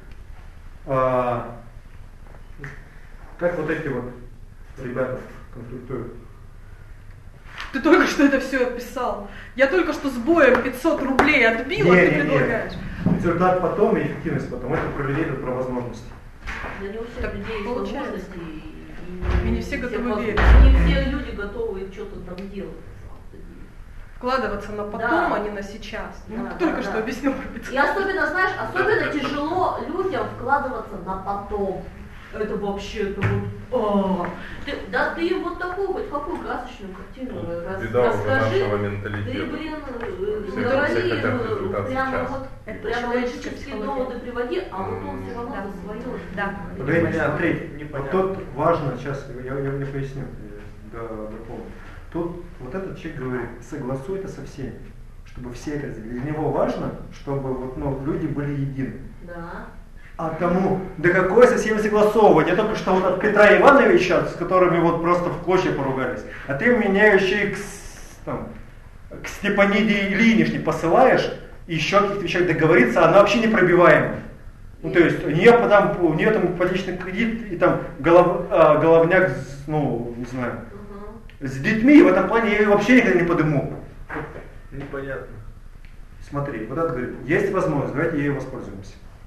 А, как вот эти вот ребята конфликтуют? Ты только что это все описал. Я только что с боем пятьсот рублей отбила, Не, ты не, не. предлагаешь. Результат потом и эффективность потом. Это про людей, это про возможности. Да не у всех Так людей есть получается. возможности. И не все готовы воз- верить. Не все люди готовы что-то там делать. на самом-то деле. Вкладываться на потом, Да. а не на сейчас. Ну, Да, ты только да, что да. объяснил про И пятьсот. особенно, знаешь, особенно тяжело людям вкладываться на потом. Это вообще, это вот, а, ты, да ты вот такую вот какую красочную картину рас- Беда уже расскажи. нашего Ты, менталитета. блин, э, Все- говори, все хотят э, результат прямо сейчас. вот, Это прямо человеческая логические психология. доводы приводи, а вот он все равно Да. за свое. Да. Погоди, Андрей, вот тут важно, сейчас я, я мне поясню, до, дополню. Тут вот этот человек говорит, согласуй это со всеми, чтобы все это сделали. Для него важно, чтобы вот, ну, люди были едины. Да. А тому, да какое со всеми согласовывать? Я только что вот от Петра Ивановича, с которыми вот просто в клочья поругались, а ты меня еще и к, с- там, к Степаниде Ильиничне посылаешь, и еще о каких-то вещах договориться, она вообще непробиваемая. Ну, то есть у нее, там, у нее там ипотечный кредит и там голов, а, головняк, с, ну, не знаю, Угу. с детьми, и в этом плане я ее вообще никогда не подыму. Непонятно. Смотри, вот это говорит, есть возможность, давайте ею воспользуемся.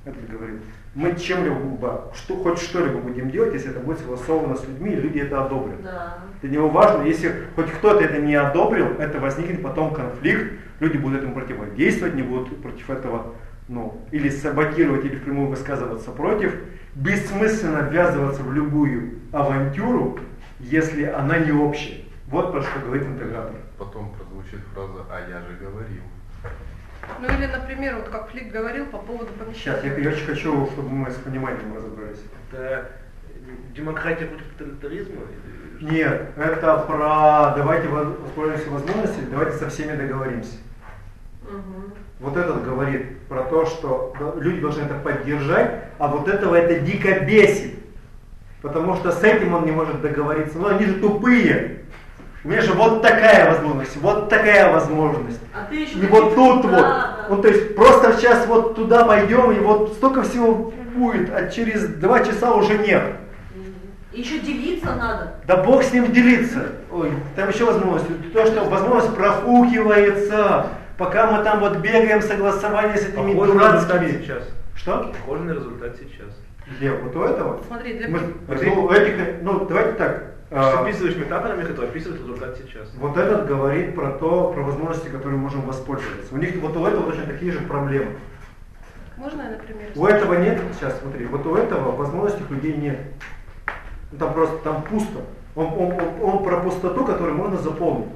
этот говорит, мы чем-либо, что, хоть что-либо будем делать, если это будет согласовано с людьми, и люди это одобрят. Да. Для него важно, если хоть кто-то это не одобрил, это возникнет потом конфликт, люди будут этому противодействовать, не будут против этого, ну, или саботировать, или впрямую высказываться против. Бессмысленно ввязываться в любую авантюру, если она не общая. Вот про что говорит интегратор. Потом прозвучит фраза «а я же говорил». Ну или, например, вот как Флик говорил по поводу помещения. Сейчас, я, я очень хочу, чтобы мы с пониманием разобрались. Это демократия против тоталитаризма? Нет, это про давайте воспользуемся возможностью, давайте со всеми договоримся. Угу. Вот этот говорит про то, что люди должны это поддержать, а вот этого это дико бесит. Потому что с этим он не может договориться. Но они же тупые. У меня же вот такая возможность, вот такая возможность. А ты еще и вот тут да, вот. Да. Ну то есть просто сейчас вот туда пойдем, и вот столько всего будет, а через два часа уже нет. Еще делиться надо. Да бог с ним делиться. Ой, там еще возможность. То, что возможность профукивается. Пока мы там вот бегаем согласование с этими Похоже дурацкими. на результат сейчас. Что? Похоже на результат сейчас. Где? Вот у этого? Смотри, для Мы, пи- ну, этих, ну, давайте так. Ты а, описываешь метафорами, которые описывают результат сейчас. вот этот говорит про то, про возможности, которые мы можем воспользоваться. У них вот у этого точно такие же проблемы. Можно я, например? У этого нет, сейчас смотри, вот у этого возможностей у людей нет. Ну, там просто, там пусто. Он, он, он, он про пустоту, которую можно заполнить.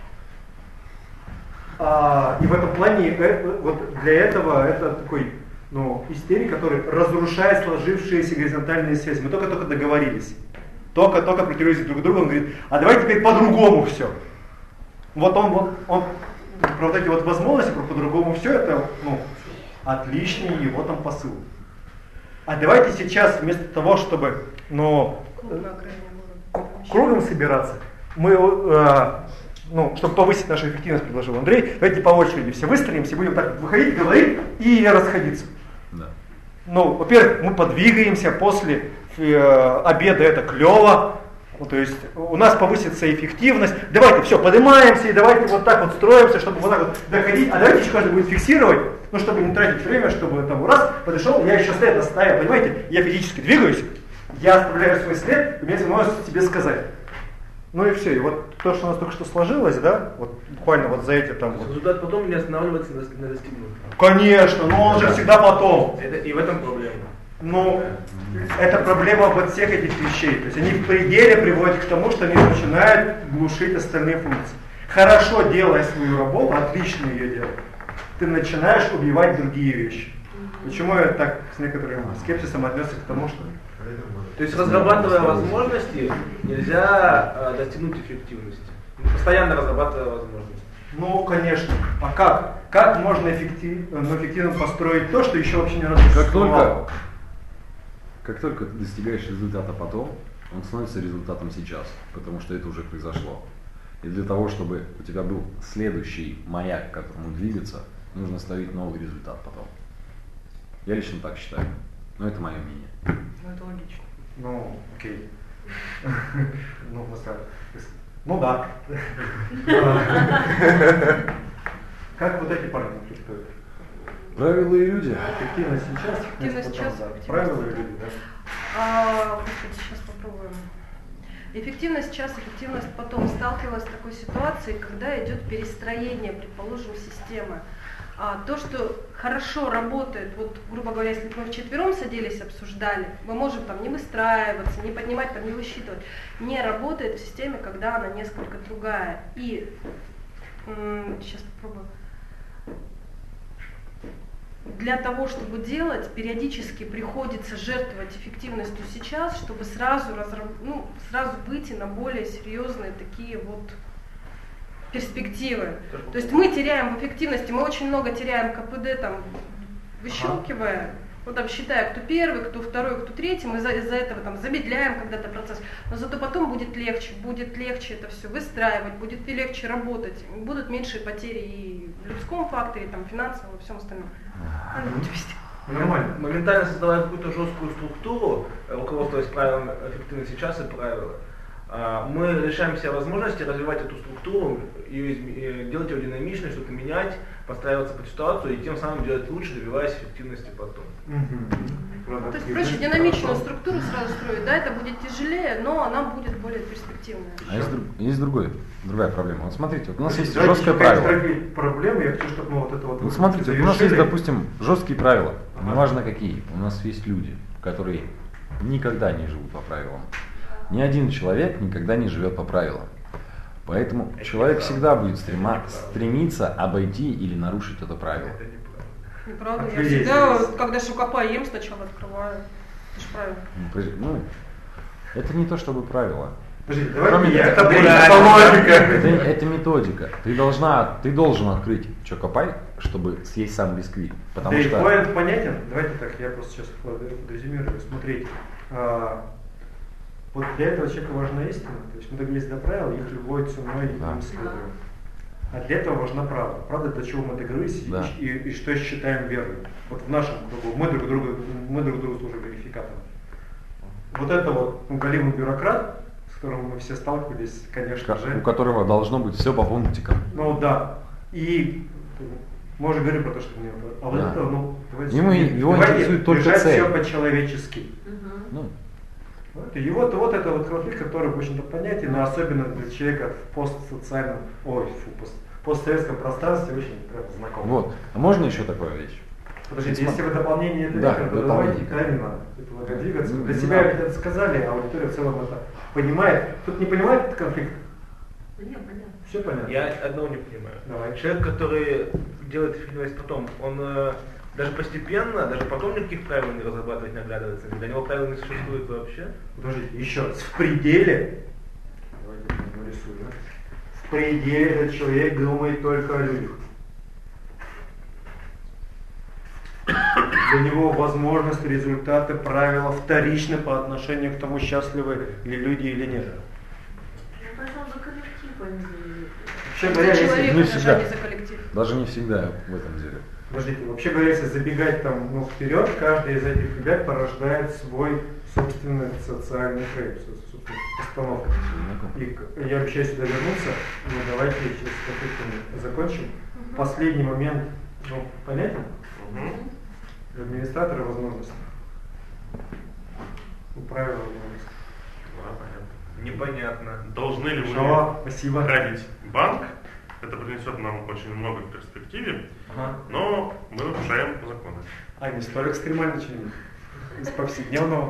А, и в этом плане э, вот для этого это такой, ну, истерик, который разрушает сложившиеся горизонтальные связи. Мы только-только договорились. Только-только противились друг к другу. Он говорит, а давай теперь по-другому все. Вот он, вот, он про вот эти вот возможности, про по-другому все, это, ну, отличный его там посыл. А давайте сейчас вместо того, чтобы, ну, кругом собираться, мы, э, ну, чтобы повысить нашу эффективность, предложил Андрей, давайте по очереди все выстроимся, будем так выходить, говорить и расходиться. Да. Ну, во-первых, мы подвигаемся, после э, обеда это клево, ну, то есть у нас повысится эффективность, давайте все, поднимаемся и давайте вот так вот строимся, чтобы вот так вот доходить, а давайте еще каждый будет фиксировать, ну, чтобы не тратить время, чтобы там раз подошел, я еще след оставил, понимаете, я физически двигаюсь, я оставляю свой след, и мне возможность тебе сказать. Ну и все, и вот то, что у нас только что сложилось, да, вот буквально вот за эти там вот. Результат потом не останавливается на, на достигнутом. Конечно, но он же всегда потом. Это, и в этом проблема. Ну, это проблема вот всех этих вещей. То есть они в пределе приводят к тому, что они начинают глушить остальные функции. Хорошо делая свою работу, отлично ее делая, ты начинаешь убивать другие вещи. Почему я так с некоторым скепсисом отнесся к тому, что... То есть, разрабатывая возможности, нельзя э, достигнуть эффективности. Постоянно разрабатывая возможности. Ну, конечно. А как? Как можно эффектив, ну, эффективно построить то, что еще вообще не надо? Как только, как только ты достигаешь результата потом, он становится результатом сейчас, потому что это уже произошло. И для того, чтобы у тебя был следующий маяк, к которому двигаться, нужно ставить новый результат потом. Я лично так считаю. Но это мое мнение. Ну, это логично. Ну, окей. Ну, ну да. Как вот эти парни чувствуют? Правила и люди. Эффективность сейчас. Эффективность сейчас. Правила и люди, да. А, сейчас попробуем. Эффективность сейчас, эффективность потом. Сталкивалась с такой ситуацией, когда идет перестроение, предположим, системы. А, то, что хорошо работает, вот, грубо говоря, если мы вчетвером садились, обсуждали, мы можем там не выстраиваться, не поднимать, там, не высчитывать, не работает в системе, когда она несколько другая. И м- сейчас попробую. Для того, чтобы делать, периодически приходится жертвовать эффективностью сейчас, чтобы сразу, разраб... ну, сразу выйти на более серьезные такие вот перспективы. То есть мы теряем в эффективности, мы очень много теряем КПД, там, выщелкивая, ну, там, считая, кто первый, кто второй, кто третий, мы из-за, из-за этого там, замедляем когда-то процесс, но зато потом будет легче, будет легче это все выстраивать, будет легче работать, будут меньшие потери и в людском факторе, там, финансовом, и всем остальном. Надо быть везде. Нормально. Моментально создавая какую-то жесткую структуру, руководствуясь правилами эффективности сейчас и правила, мы лишаем себя возможности развивать эту структуру, ее изме- делать ее динамичной, что-то менять, подстраиваться под ситуацию и тем самым делать лучше, добиваясь эффективности потом. То есть проще динамичную структуру сразу строить, да, это будет тяжелее, но она будет более перспективная. А есть, друг- есть другой, другая проблема. Вот смотрите, вот у нас есть Давайте жесткое какая-то правило. другая проблема, я хочу, чтобы мы вот это вот... Ну смотрите, вот у нас есть, завершили. допустим, жесткие правила, неважно какие. У нас есть люди, которые никогда не живут по правилам. Ни один человек никогда не живет по правилам. Поэтому человек всегда будет стрема- стремиться обойти или нарушить это правило. Неправда, я Людей всегда, зависит. когда шокопай ем, сначала открываю. Это же правильно. Ну, при- Ну, это не то чтобы правило. Подождите, Кроме давайте я... того, Это это- логика. Это, это методика. Ты должна, ты должен открыть чокопай, чтобы съесть сам бисквит. Потому Да и что поинт понятен. Давайте так, я просто сейчас резюмирую. Смотрите, а, вот для этого человека важна истина. То есть мы договорились до правил, их любой ценой Да. им следуем. А для этого важна правда. Правда, до чего мы договорились и- Да. и, и что считаем верным. Вот в нашем кругу мы друг другу, мы друг другу служим верификатором. Вот это вот ну, галимый бюрократ, с которым мы все сталкивались, конечно ка- же. у которого должно быть все по пунктикам. Ну да. И мы уже говорили про то, что мне. А вот Да. это, ну, давайте, Ему- его давайте интересует только решать цель. все по-человечески. Ну, Вот, и вот, вот это вот конфликт, который, в общем-то, понятен, но особенно для человека в постсоциальном, ой, фу, пост, постсоветском пространстве очень прям знакомо. вот. А можно еще такое вещь? Подождите, Вот если вы дополнение это Да, верно, то дополнение. давайте никогда не надо. Это надо двигаться. Не- Для не себя надо. это сказали, а аудитория в целом это понимает. Тут не понимает этот конфликт? Да нет, понятно. Все понятно? Я одного не понимаю. Давай. Человек, который делает эффективность потом, он э, даже постепенно, даже потом никаких правил не разрабатывать, не оглядывается. Для него правил не существует вообще. Подождите, еще раз. В пределе, давайте я нарисую, да? В пределе этот человек думает только о людях. Для него возможность, результаты, правила вторичны по отношению к тому, счастливы ли люди или нет. Ну, то есть он за коллектив, а не за людей. Вообще говоря, За если, человека, не даже всегда. не за коллектив. Даже не всегда в этом деле. подождите, вообще говоря, если забегать там ну, вперед, каждый из этих ребят порождает свой собственный социальный фрейм, собственную постановку. И к- я обещаю сюда вернуться, но давайте сейчас с конфликтами закончим. Последний момент, ну, понятен? Для администратора возможность. Ну, правила возможность. Да, понятно. Непонятно. Должны ли Хорошо, мы спасибо. хранить банк? Это принесет нам очень много в перспективе, Ага. но мы нарушаем законы. А не столь экстремально чем из повседневного.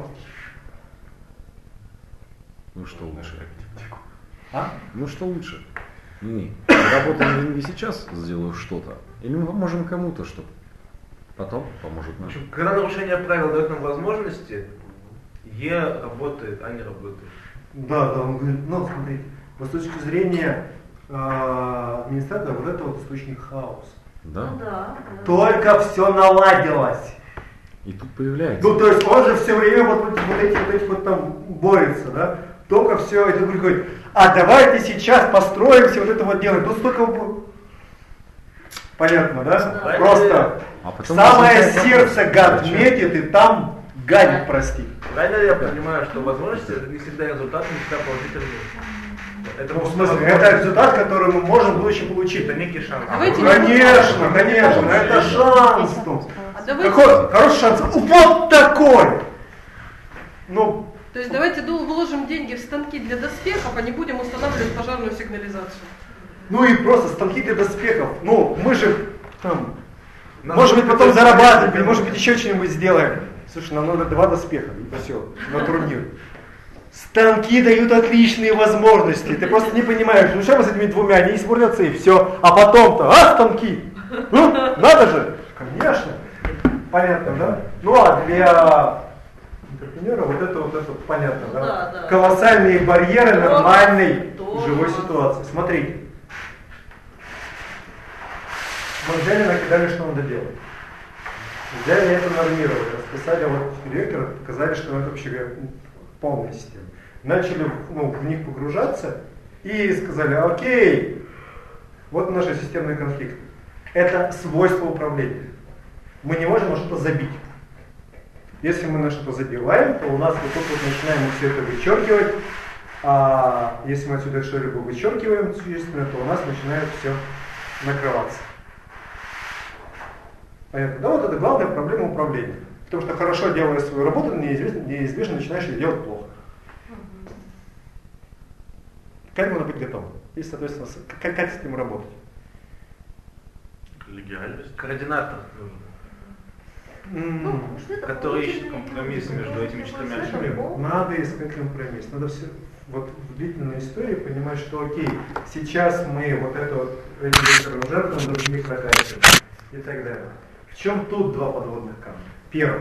Ну что лучше? А? Ну что лучше? Мы работаем деньги сейчас, сделаю что-то, или мы поможем кому-то, что потом поможет В нам. общем, когда нарушение правил дает нам возможности, Е работает, А не работает. Да, да, он говорит, ну смотрите, вот с точки зрения э, администратора, вот это вот источник хаоса. Да? Ну да. да. Только все наладилось. И тут появляется. Ну, то есть он же все время вот, вот, вот эти вот эти вот там борется, да? Только все это говорит, а давайте сейчас построимся, вот это вот делаем. Тут столько вот- понятно, да? Да. Просто А потом самое возникает сердце вопрос, гад зачем? метит, и там гадит, прости. Правильно я понимаю, что возможности это не всегда результат, не всегда положительный. Это Ну, в просто смысле, возможность. это результат, который мы можем в будущем получить. Это некий шанс. Давайте Ну, конечно, конечно, это шанс. Ну. А давайте, Какой хороший шанс? Вот такой! Ну, то есть давайте ду- вложим деньги в станки для доспехов, а не будем устанавливать пожарную сигнализацию. ну и просто станки для доспехов. Ну, мы же там, Нам может быть, нужно потом это- зарабатывать, или может быть еще что-нибудь сделаем. Слушай, нам надо два доспеха, и все, на турнир. Станки дают отличные возможности. Ты просто не понимаешь, ну что мы с этими двумя, они испортятся и все. А потом-то, а, станки? Ну, надо же. Конечно. Понятно, да? Ну а для интерпренера вот это вот это понятно, да? Да, да. Колоссальные барьеры Тоже, нормальной тоже. живой ситуации. Смотрите. Мы взяли, накидали, что надо делать. Взяли это нормировали, расписали вот директора, показали, что это вообще говоря, полная система. Начали ну, в них погружаться и сказали, окей, вот наши системные конфликты. Это свойство управления. Мы не можем на что-то забить. Если мы на что-то забиваем, то у нас вот тут вот начинаем все это вычеркивать, А если мы отсюда что-либо вычеркиваем существенно, то у нас начинает все накрываться. Понятно? Да, вот это главная проблема управления. Потому что хорошо делая свою работу, неизбежно, неизбежно начинаешь ее делать плохо. К этому надо быть готовым. И, соответственно, как, как с этим работать? Коллегиальность. Координатор нужен, Ну, который ищет компромисс между этими четырьмя решениями. Надо искать компромисс. Надо все вот в длительной истории понимать, что окей, сейчас мы вот это вот этим вечером жертвуем, других прокачиваем и так далее. В чем тут два подводных камня? Первое.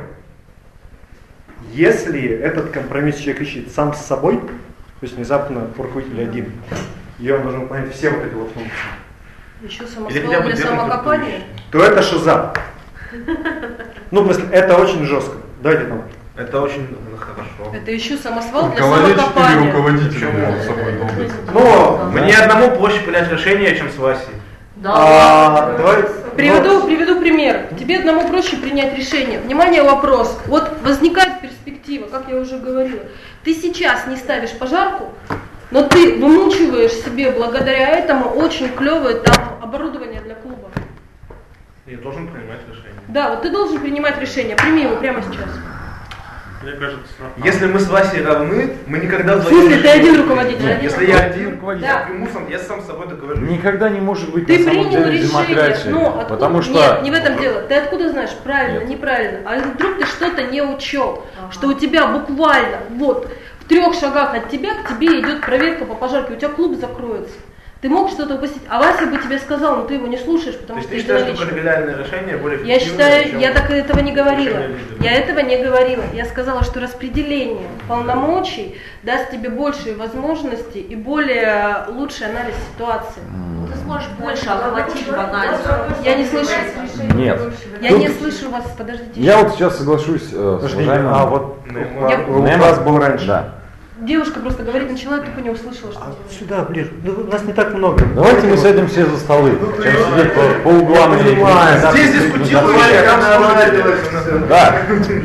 Если этот компромисс человек ищет сам с собой, то есть внезапно руководитель один, и он должен выполнять все вот эти вот функции, еще самосвал для самокопания, то это шиза. Ну, в смысле, это очень жестко. Давайте там. Это очень хорошо. это еще самосвал для Руководитель и самокопания. руководитель между собой долбятся. Но Мне одному проще принять решение, чем с Васей. Да. а, давай, Приведу, но- приведу пример. Тебе одному проще принять решение. Внимание, вопрос. Вот возникает перспектива, как я уже говорила. Ты сейчас не ставишь пожарку, но ты вымучиваешь себе благодаря этому очень клевое там оборудование для клуба. Я должен принимать решение. Да, вот ты должен принимать решение. Прими его прямо сейчас. Мне кажется, Если мы с Васей равны, мы никогда... В смысле, ты один руководитель? Нет, один если я руководитель. один руководитель. я приму сам, я сам с собой договорюсь. Никогда не может быть Ты на самом принял деле решение, демократии. но откуда? Потому что Нет, не в этом дело. Ты откуда знаешь, правильно, Нет. неправильно? А вдруг ты что-то не учел, что у тебя буквально вот в трех шагах от тебя к тебе идет проверка по пожарке, у тебя клуб закроется. Ты мог что-то упустить, а Вася бы тебе сказал, но ты его не слушаешь, То потому есть что ты считаешь, что единоличный. коллегиальное решение более Я эффективное, считаю, чем я так этого не говорила. решение лидера? Я этого не говорила. Я сказала, что распределение полномочий даст тебе большие возможности и более лучший анализ ситуации. Ты сможешь больше охватить в анализе. Я не слышу. нет. Я Тут- не слышу вас, подождите. Я вот сейчас соглашусь э, с Подожди, уважаемым. а вот Я- у вас был раньше. Да. Девушка просто говорит, начала, я тупо не услышала, что А делает. сюда, ближе. Ну, нас не так много. Давайте мы сядем все за столы, чем сидеть по, по углам Я или понимаю. или- Здесь или- дискутируем, или- там слушатели. Да.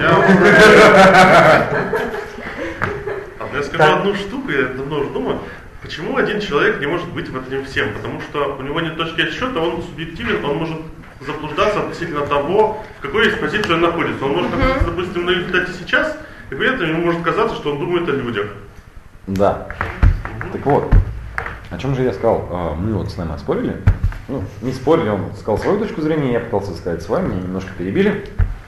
А я скажу Так. одну штуку, я давно уже думаю, почему один человек не может быть в этом всем? Потому что у него нет точки отсчета, он субъективен, он может заблуждаться относительно того, в какой из позиции он находится. Он может находиться, допустим, на результате сейчас, и при этом ему может казаться, что он думает о людях. Да. Так вот, о чем же я сказал? А, Мы вот с нами спорили. Ну, не спорили, он сказал свою точку зрения, я пытался сказать свою, меня немножко перебили.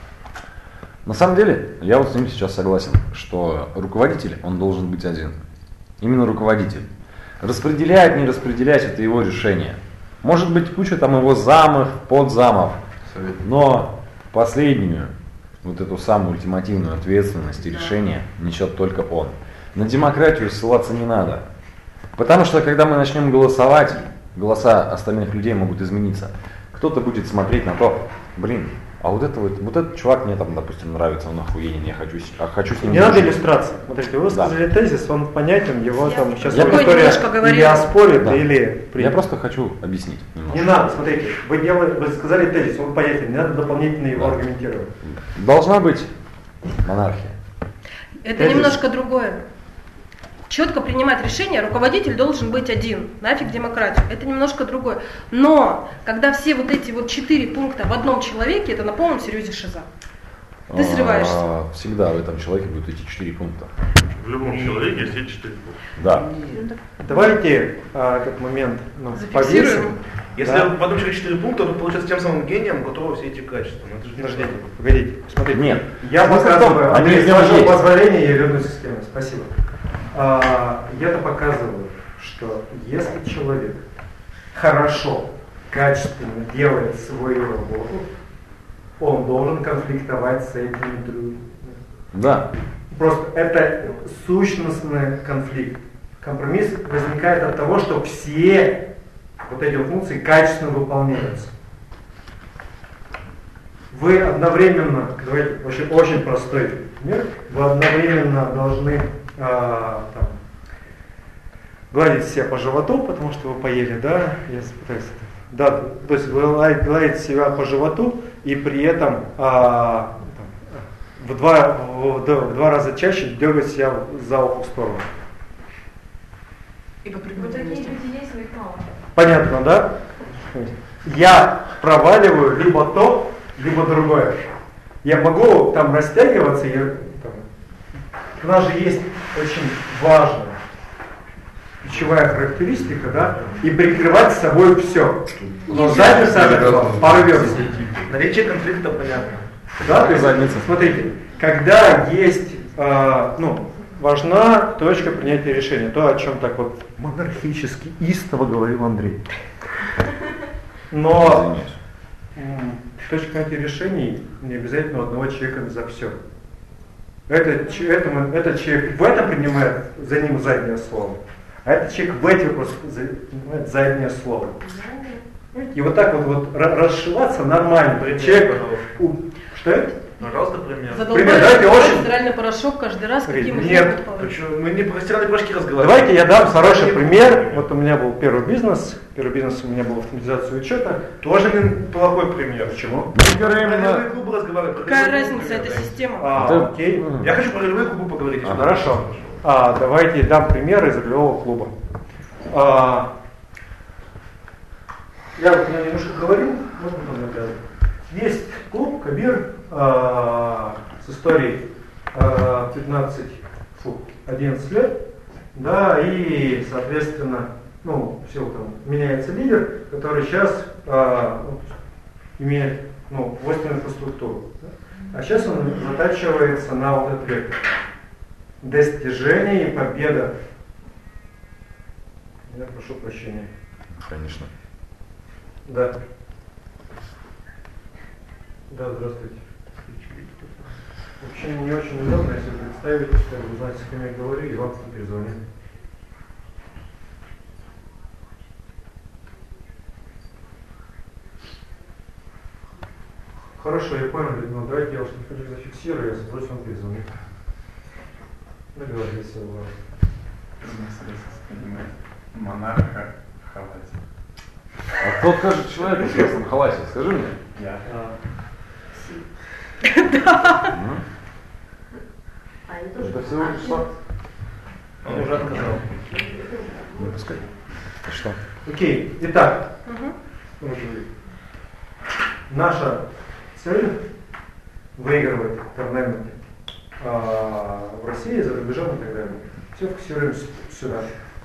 На самом деле, я вот с ним сейчас согласен, что руководитель, он должен быть один. Именно руководитель. Распределять, не распределять, это его решение. Может быть куча там его замов, подзамов, но последнюю, вот эту самую ультимативную ответственность и решение несет только он. На демократию ссылаться не надо. Потому что когда мы начнем голосовать, голоса остальных людей могут измениться. Кто-то будет смотреть на то, блин, а вот, это вот, вот этот чувак мне там, допустим, нравится, он охуенен, я хочу, с- а хочу с ним Не надо дружить. иллюстрации. Смотрите, вы Да. сказали тезис, он понятен, его Я там сейчас Я аудитория немножко говорила. или оспорит, Да. или Я примет. просто хочу объяснить немножко. Не надо, смотрите, вы, делали, вы сказали тезис, он понятен, не надо дополнительно его Да. аргументировать. Должна быть монархия. Это Тезис. немножко другое. Четко принимать решение руководитель должен быть один. Нафиг демократию. Это немножко другое. Но, когда все вот эти вот четыре пункта в одном человеке, это на полном серьезе шиза. Ты срываешься. А, Всегда в этом человеке будут эти четыре пункта. В любом человеке есть эти четыре пункта. Да. Давайте а, этот момент ну, Зафиксируем. повесим. Если Да. в одном человеке четыре пункта, то получается тем самым гением, у которого все эти качества. Ну, это же не Подождите, правда. погодите, смотрите. Нет. Я Смысл в том, показываю, они Андрей, в с нем вашего есть. позволения я вернусь к теме. Спасибо. А, я-то показываю, что если человек хорошо, качественно делает свою работу, он должен конфликтовать с этими другими. Да. Просто это сущностный конфликт. Компромисс возникает от того, что все вот эти функции качественно выполняются. Вы одновременно, давайте очень, очень простой пример, вы одновременно должны а, там, гладить себя по животу, потому что вы поели, да, я пытаюсь, да, то есть вы гладите себя по животу и при этом а, там, в, два, в, в два раза чаще дергать себя за ухо в сторону. И по Вот такие прикладности. люди есть, но их мало. Понятно, да? Я проваливаю либо то, либо другое. Я могу там растягиваться, я, там, у нас же есть очень важная ключевая характеристика, да, и прикрывать собой все. Но сзади сами порвемся. Наличие конфликта понятно. Да, то есть, Задница. смотрите, когда есть, э, ну, важна точка принятия решения, то, о чем так вот монархически истово говорил Андрей. Но м, точка принятия решений не обязательно у одного человека за все. Этот, че- этому- этот человек в этом принимает за ним заднее слово, а этот человек в эти вопросы за- принимает заднее слово. И вот так вот, вот ра- расшиваться нормально. Пример, Человек, пожалуйста. у- что это? Пожалуйста, пример. Пример, давайте очень- стиральный порошок каждый раз, каким Нет. эффектом получится. Почему? Мы не про стиральные порошки разговариваем. Давайте я дам хороший пример. Вот у меня был первый бизнес. Первый бизнес у меня был автоматизация учета. Тоже не плохой пример. Почему? Мы Про говорим ролевые на... клубы разговариваем. про Какая ролевые разница, клубы, это да. система. А, Да. окей. Мгм. Я хочу про ролевые клубы поговорить. А, хорошо. А, давайте я дам пример из ролевого клуба. А, я вот я немножко говорил, можно там наглядно. Есть клуб Кабир а, с историей а, пятнадцать, фу, одиннадцать лет, да, и, соответственно, ну, все там меняется лидер, который сейчас а, ну, имеет, ну, восемь инфраструктуру. Да? А сейчас он затачивается на вот этот вектор. Достижение и победа. Я прошу прощения. Конечно. Да. Да, здравствуйте. Вообще не очень удобно, если представить, что вы знаете, с кем я говорю, и вам кто перезвонит. Хорошо, я понял, но давайте я уж не зафиксирую, я сбросил, он перезвонит. Договорился у вас. Монарха Хавати. А кто скажет человеку в красном халате? Скажи мне. Я. А, Ну, А это тоже. это всего лишь факт. Он уже отказал. Ну, пускай. А что? окей, итак, Мгм. что мы говорим? Наша цель выигрывать в турнаменте а, в России, за рубежом и так далее. Все фокусируемся сюда.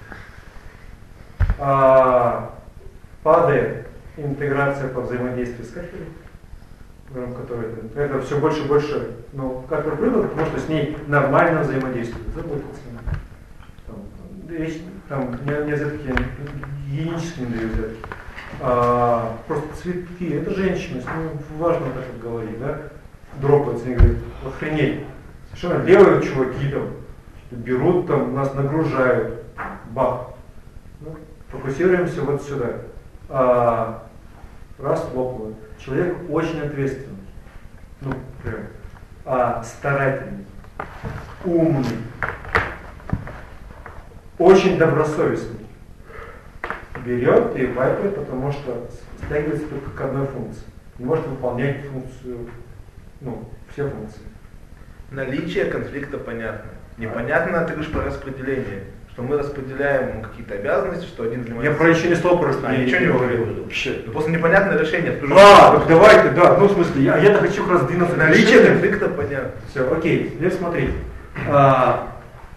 А, падает интеграция по взаимодействию с кафедрой, в которой это, это все больше и больше, ну, как привык, потому что с ней нормально взаимодействуют, заботятся. Там, вещь, там не, не взятки, гигиенически не дают взятки. А, просто цветки, это женщины, ну, важно так вот говорить, да, дропаются, они говорят, охренеть, совершенно левые чуваки там берут, там нас нагружают, бах, ну, фокусируемся вот сюда, а, раз лопнуло, человек очень ответственный, ну, прям, а, старательный, умный, очень добросовестный. Берет и вайпает, потому что стягивается только к одной функции. Не может выполнять функцию, ну, все функции. Наличие конфликта понятно. Непонятно, ты говоришь про распределение. Что мы распределяем какие-то обязанности, что один занимается... Я про еще не слово просто А, не, ничего не говорил. Вообще. Ну, просто непонятное решение. Ты уже- А, так давайте, да, ну в смысле, я, я-то хочу как раз двинуться на Наличие решение. конфликта понятно. Все, окей, Лев, смотри. А,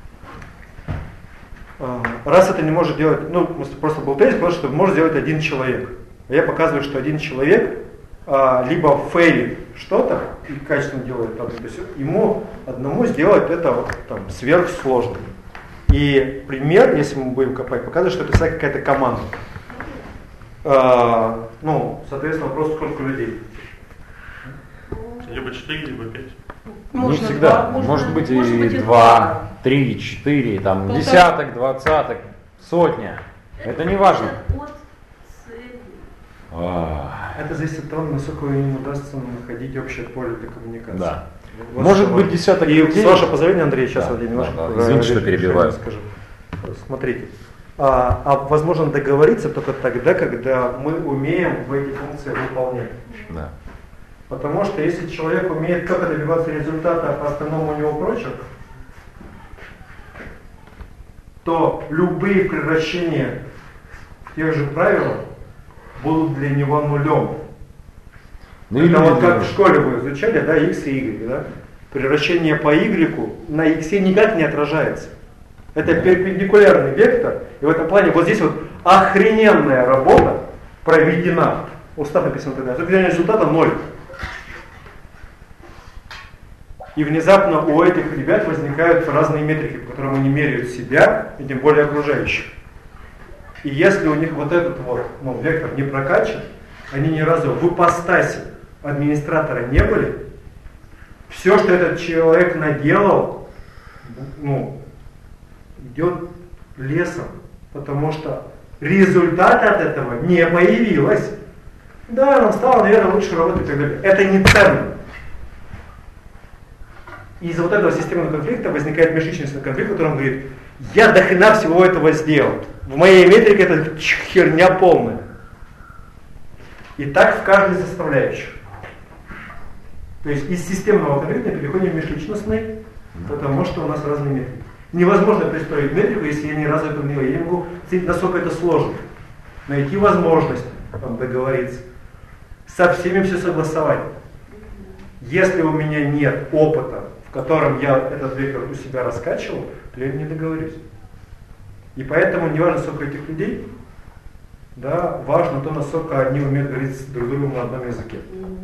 а, раз это не может делать, ну, просто был тезис, потому что это может делать один человек. Я показываю, что один человек а, либо фейлит что-то и качественно делает одно, то есть ему одному сделать это вот, там, сверхсложно. И пример, если мы будем копать, показывает, что это вся какая-то команда. А, ну, соответственно, вопрос, сколько людей. Либо четыре, либо пять. Можно не всегда. два, можно- может быть может и быть и два, три, четыре, там, Полтора. десяток, двадцаток, сотня. Это не важно. От цели. А, Это зависит от того, насколько им удастся находить общее поле для коммуникации. Да. Вот Может что быть, важно. десяток И людей. с вашего позволения, Андрей, сейчас Да, вот я немножко да, да. про Извините, что решение перебиваю. скажу. Смотрите, а, а возможно договориться только тогда, когда мы умеем в эти функции выполнять. Да. Потому что если человек умеет только добиваться результата, а по остальному у него прочерк, то любые превращения в тех же правилах будут для него нулем. Ну, это вот как в школе вы изучали, да, x и y, да? Превращение по y на x никак не отражается. Это перпендикулярный вектор, и в этом плане вот здесь вот охрененная работа проведена. Устав написано тогда, определение результата ноль. И внезапно у этих ребят возникают разные метрики, по которым они меряют себя, и тем более окружающих. И если у них вот этот вот, ну, вектор не прокачан, они ни разу в ипостаси администратора не были, все, что этот человек наделал, ну, идет лесом, потому что результата от этого не появилось. Да, он стал, наверное, лучше работать и так далее. Это не ценно. И из-за вот этого системного конфликта возникает межличностный конфликт, в котором говорит, я до хрена всего этого сделал. В моей метрике это херня полная. И так в каждой составляющей. То есть из системного конфликта переходим в межличностный, потому что у нас разные метрики. Невозможно пристроить метрику, если я ни разу этого не делал. Я не могу оценить, насколько это сложно. Найти возможность там, договориться. Со всеми все согласовать. Если у меня нет опыта, в котором я этот вектор у себя раскачивал, то я не договорюсь. И поэтому не важно, сколько этих людей, да, важно то, насколько они умеют говорить друг с другом на одном языке.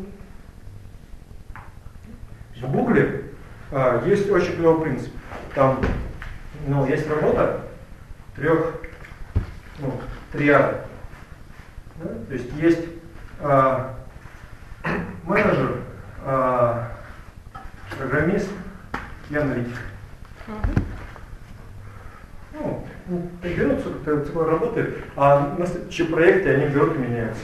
В Гугле а, есть очень клевый принцип. Там, ну, есть работа трех, ну, триад. Да? То есть есть а, менеджер, а, программист и аналитик. Uh-huh. Ну, берутся, как-то такое работает, а на следующие проекты они берут и меняются.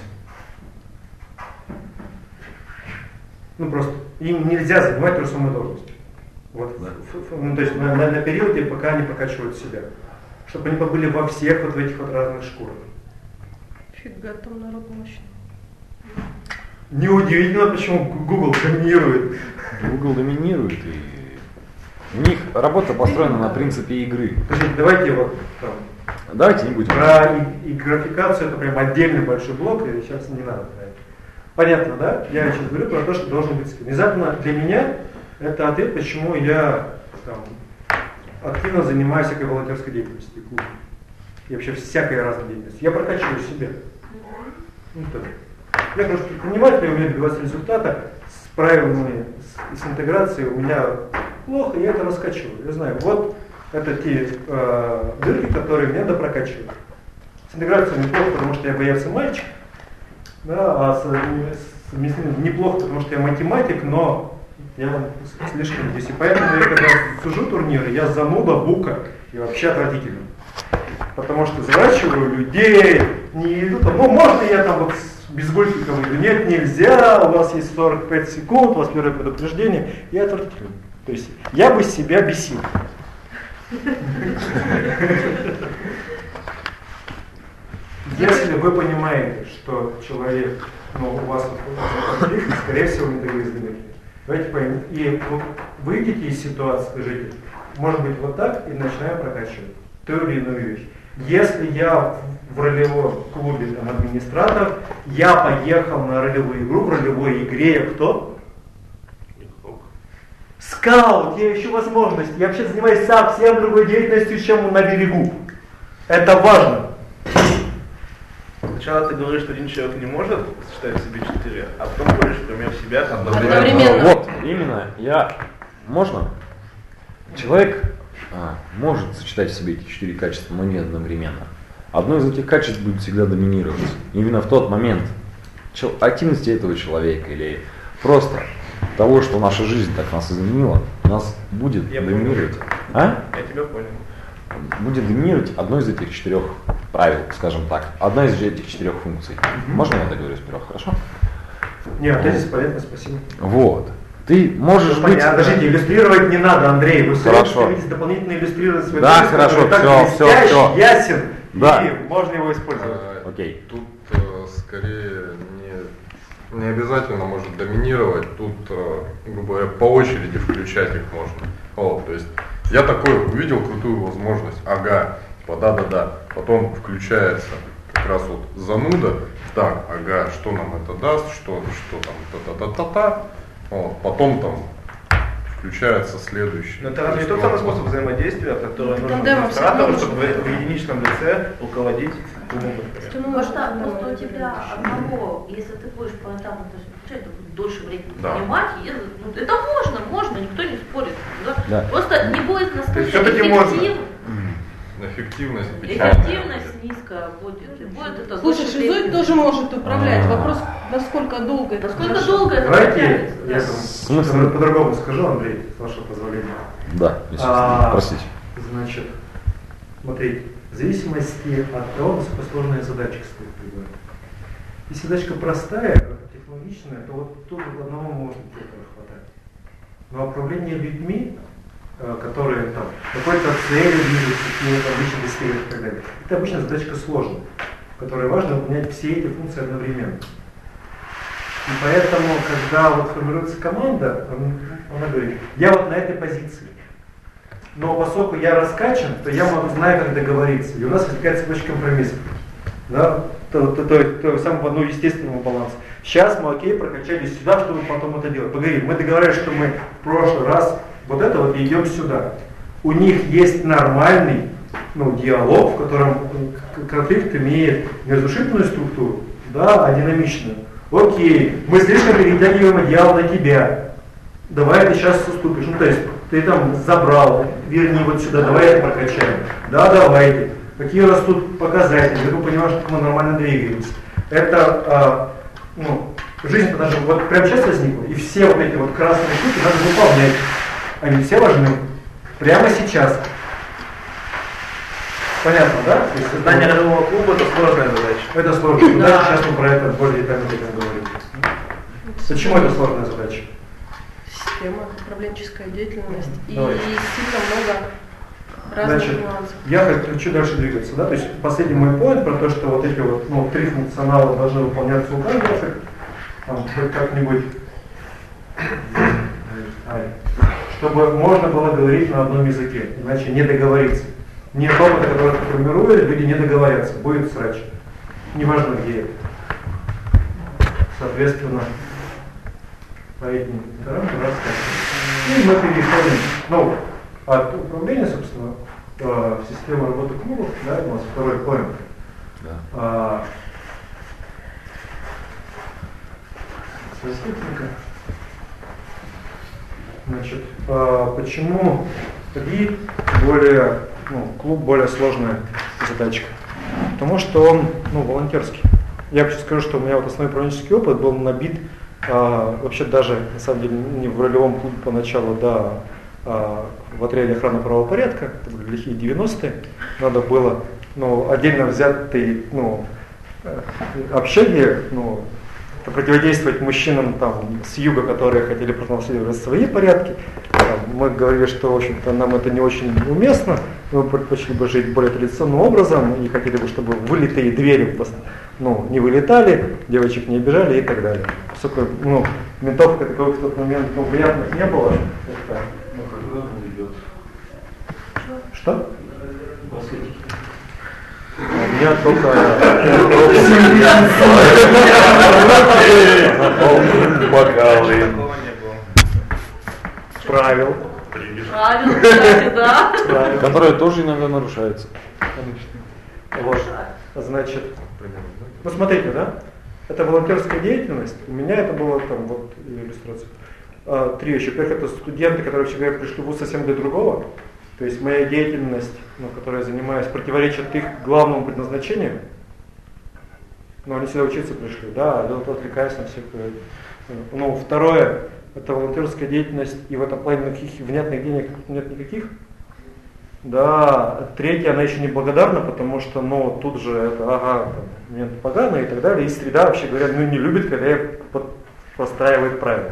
Ну просто им нельзя занимать ту же самую должность. Вот. Да. Ну, то есть на, на, на периоде, пока они прокачивают себя. Чтобы они побыли во всех вот в этих вот разных шкурах. Фига там народ мощный. Неудивительно, почему Google доминирует. Google доминирует, и у них работа построена на принципе игры. Подождите, давайте вот там. Давайте не будем. Про и, и графикацию это прям отдельный большой блок, и сейчас не надо про это. Понятно, да? Я сейчас говорю про то, что должен быть. Внезапно для меня это ответ, почему я там, активно занимаюсь всякой волонтерской деятельностью. И вообще всякой разной деятельностью. Я прокачиваю себя. Ну, я просто предприниматель, у меня добиваться результата с правилами, с, с интеграцией у меня плохо, я это раскачиваю. Я знаю, вот это те э, дырки, которые мне надо прокачивать. С интеграцией неплохо, потому что я боец и мальчик, да, а с, с медициной неплохо, потому что я математик, но я слишком здесь. И поэтому я когда сужу турниры, я зануда, бука и вообще отвратительно. Потому что заворачиваю людей, не иду там, ну можно я там вот без гольфика выйду? Нет, нельзя, у вас есть сорок пять секунд, у вас первое предупреждение, и отвратительно. То есть я бы себя бесил. Если вы понимаете, что человек, ну, у вас конфликт, скорее всего, не договорились. Давайте поймем. И вот выйдите из ситуации, скажите, может быть вот так, и начинаем прокачивать ту или иную вещь. Если я в ролевом клубе там, администратор, я поехал на ролевую игру, в ролевой игре я кто? Скаут, я ищу возможность, я вообще занимаюсь совсем другой деятельностью, чем на берегу. Это важно. Сначала ты говоришь, что один человек не может сочетать в себе четыре, а потом говоришь, пример себя там одновременно. Вот, именно, я, можно? Человек а, может сочетать в себе эти четыре качества, но не одновременно. Одно из этих качеств будет всегда доминировать. Именно в тот момент чел- активности этого человека или просто того, что наша жизнь так нас изменила, нас будет я доминировать. Понял. А? Я тебя понял. Будет доминировать одно из этих четырех правил, скажем так. Одна из этих четырех функций. Mm-hmm. Можно я договорюсь сперва, хорошо? Нет, вот. Здесь понятно, спасибо. Вот. Ты можешь ну, быть... Подождите, иллюстрировать не надо, Андрей. Вы стремитесь дополнительно иллюстрировать свой да, текст, хорошо, который все, так все, блестящ, все. ясен, Да. и можно его использовать. А, Окей. Тут э, скорее не, не обязательно может доминировать, тут, э, грубо говоря, по очереди включать их можно. Вот, то есть, Я такой увидел крутую возможность, ага, типа да-да-да, потом включается как раз вот зануда, так, ага, что нам это даст, что, что там, та-та-та-та-та, вот, потом там включается следующий. Но это не тот самый способ взаимодействия, который нужен Тандемом администратору, всё чтобы в единичном лице руководить умом, например. Потому что просто у тебя одного, если ты будешь поэтапно, то есть это будет дольше времени Да. занимать, и это, ну, это можно, можно, никто не спорит. Да? Да. Просто не будет настолько всё-таки можно. эффективно. Эффективность печальная. Эффективность низкая будет, и будет это Слушай, дольше шизоид времени. тоже может управлять. А. Вопрос, насколько долго это Насколько хорошо. долго это Давайте протянется. я да. там Смысл? по-другому скажу, Андрей, с вашего позволения. Да, естественно. А, Простите. Значит, смотрите, в зависимости от того, насколько сложная задачка стоит перед вами. Если задачка простая, технологичная, то вот тут одного может этого хватать. Но управление людьми, э, которые там какой-то цели движутся, какие-то обычно достигают и так далее, это обычно задачка сложная, в которой важно выполнять все эти функции одновременно. И поэтому, когда вот формируется команда, он- она говорит, я вот на этой позиции. Но поскольку я раскачан, то я могу, знаю, как договориться. И у нас возникает цепочка компромиссов. Да? То, то, то, то самого ну, естественного баланса. Сейчас мы, окей, прокачались сюда, чтобы потом это делать. Поговорим, мы договорились, что мы в прошлый раз вот это вот и идем сюда. У них есть нормальный ну, диалог, в котором к- конфликт имеет не разрушительную структуру, да, а динамичную. Окей, мы слишком перетягиваем одеяло на тебя. Давай ты сейчас уступишь. Ну, то есть, ты там забрал, верни вот сюда, давай это прокачаем. Да, давайте. Какие у нас тут показатели, чтобы вы понимали, что мы нормально двигаемся. Это, а, ну, жизнь даже вот прямо сейчас возникла, и все вот эти вот красные штуки надо выполнять. Они все важны. Прямо сейчас. Понятно, да? То есть Создание это, родового клуба – это сложная задача. это сложно. Ну, Да. дальше сейчас мы про это более детально будем говорить. Почему это сложная задача? Система, управленческая деятельность и Давай. сильно много разных Значит, нюансов. я хочу дальше двигаться, да, то есть последний мой поинт про то, что вот эти вот, ну, три функционала должны выполняться у каждого, там, хоть как-нибудь, ай, чтобы можно было говорить на одном языке, иначе не договориться. Не роботы, которые формируют, люди не договорятся, будет срач. Неважно где это. Соответственно, по этим вторым рассказываем. И мы переходим, ну, от управления, собственно, в систему работы клубов, да, у нас второй поинт. Да. А, Соступника. Значит, а, почему ГИ более, ну, клуб более сложная задачка? Потому что он, ну, волонтерский. Я вообще скажу, что у меня вот основной управленческий опыт был набит а, вообще даже, на самом деле, не в ролевом клубе поначалу, да, а, в отряде охраны правопорядка, это были лихие девяностые, надо было, ну, отдельно взятые, ну, общаги, ну, противодействовать мужчинам там с юга, которые хотели пронаследовать свои порядки. Там, мы говорили, что, в общем-то, нам это не очень уместно, мы предпочли бы жить более традиционным образом и хотели бы, чтобы вылитые двери, ну, не вылетали, девочек не обижали и так далее. Поскольку, ну, ментов таковых в тот момент, ну, приятных не было. Это, ну, когда он идет? Что? У меня только... Бокалы. Правил. Правильно, кстати, да. Правил. Которые тоже иногда нарушаются. Конечно. Вот. Значит, ну смотрите, да? Это волонтерская деятельность. У меня это было там вот иллюстрация. А, три вещи. Во-первых, это студенты, которые всегда пришли в вуз совсем для другого. То есть моя деятельность, ну, которой я занимаюсь, противоречит их главному предназначению. Но они сюда учиться пришли, да, я отвлекаюсь на всякое. Ну, второе, это волонтерская деятельность, и в этом плане никаких внятных денег нет никаких. Да, третье, она еще не благодарна, потому что, ну, тут же это, ага, там, момент поганый и так далее, и среда, вообще говоря, ну, не любит, когда я простраиваю правила.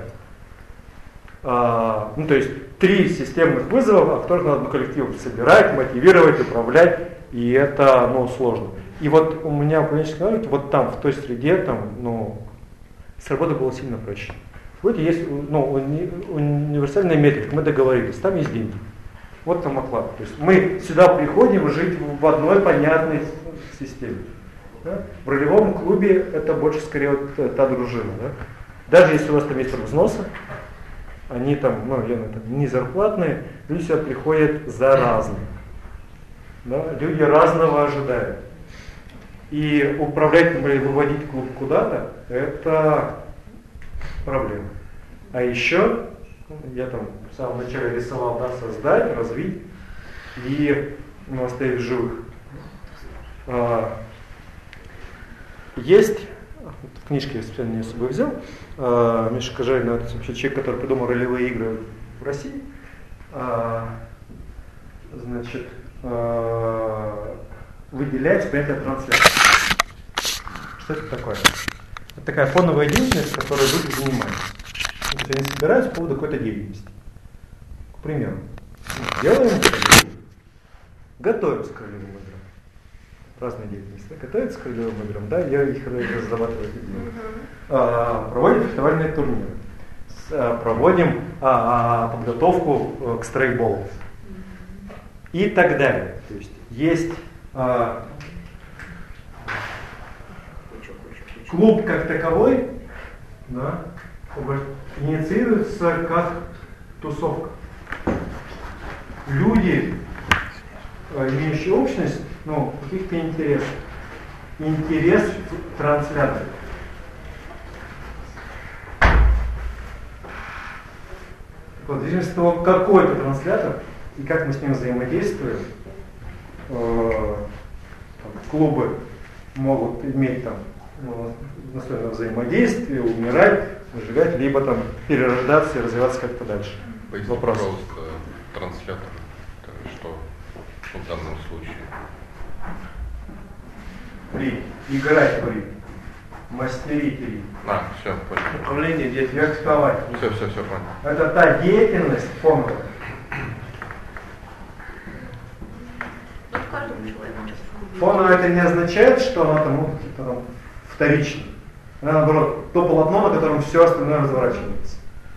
А, ну, то есть, три системных вызова, о которых надо коллектив собирать, мотивировать, управлять, и это, ну, сложно. И вот у меня в управленческой навыке, вот там, в той среде, там, ну, с работой было сильно проще. Вот есть, ну, уни, универсальная метрика, мы договорились, там есть деньги. Вот там оклад. То есть мы сюда приходим жить в одной понятной системе. Да? В ролевом клубе это больше скорее вот та дружина. Да? Даже если у вас там есть взносы, они там, ну, там не зарплатные, люди сюда приходят за разным. Да? Люди разного ожидают. И управлять, например, выводить клуб куда-то, это проблема. А еще, я там в самом начале рисовал, да, создать, развить и ну, оставить в живых. А, есть, в книжке я специально не с собой взял, а, Миша Кожарин, это вообще человек, который придумал ролевые игры в России. А, значит, а, выделяется понятие трансляции. Что это такое? Это такая фоновая деятельность, которой люди занимаются. То есть они собираются по поводу какой-то деятельности. К примеру, делаем игры, готовимся к ролевым играм. Разные деятельности. Да? Готовятся к ролевым играм, да, я их разрабатываю. А, проводим фехтовальные турниры. С, а, проводим а, а, подготовку к стрейкболу. И так далее. То есть есть а, клуб как таковой, да, инициируется как тусовка. Люди, имеющие общность, ну, каких-то интересов. Интерес в трансляции. Вот, в зависимости от того, какой это транслятор и как мы с ним взаимодействуем, э, там, клубы могут иметь там настойное взаимодействие, умирать, выжигать, либо там перерождаться и развиваться как-то дальше. Поясните, Вопрос. пожалуйста, транслятор, это что в данном случае? При. Играть при. Мастерить при. А, все, понял. Управление деятельностью. Верховать. Все, все, все, понял. Это та деятельность фоновая. Ну, каждому человеку сейчас в клубе. Фоновая это не означает, что она там, ну, там вторична. Она, наоборот, то полотно, на котором все остальное разворачивается.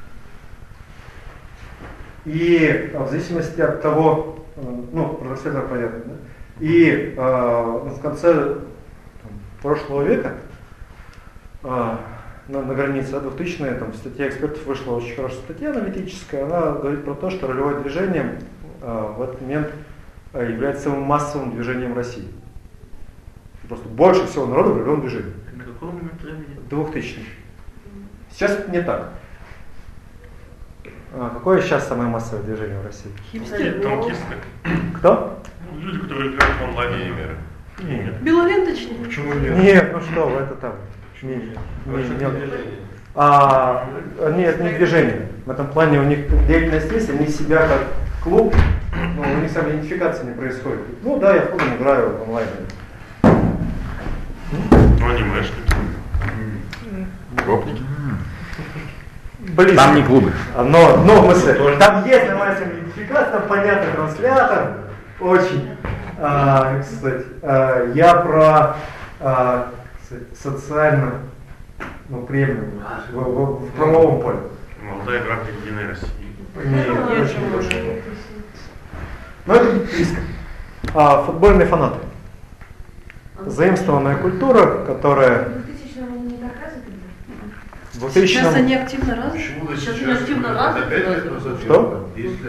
И в зависимости от того, ну, про трансляторов понятно, да? И э, в конце там, прошлого века, э, на, на границе да, двухтысячные, там, в статье экспертов вышла очень хорошая статья аналитическая, она говорит про то, что ролевое движение э, в этот момент э, является самым массовым движением в России. Просто больше всего народу в ролевом движении. На каком момент времени? Двухтысячный. Сейчас это не так. А какое сейчас самое массовое движение в России? Хипстеры. Танкисты. Кто? Люди, которые играют в онлайн-игры. Нет. Белоленточники. Почему нет? Нет, ну что вы, это там. Не, не, не, не. А, нет, не движение. В этом плане у них деятельность есть, они себя как клуб, но у них самоидентификация не происходит. Ну да, я ходом играю в онлайн. Ну, анимешники. Гопники. Блин. Там не клубы. Но, но в смысле, там есть нормальная самоидентификация, там понятный транслятор, очень, а, как сказать, а, я про а, социально, ну, приемлемо, в, в, в правовом поле. Молодая игра в Единой России. Не, очень больше. Но это близко. А, футбольные фанаты. Заимствованная культура, которая в двухтысячном Сейчас они активно развиты. Почему Сейчас они активно развиты. Что?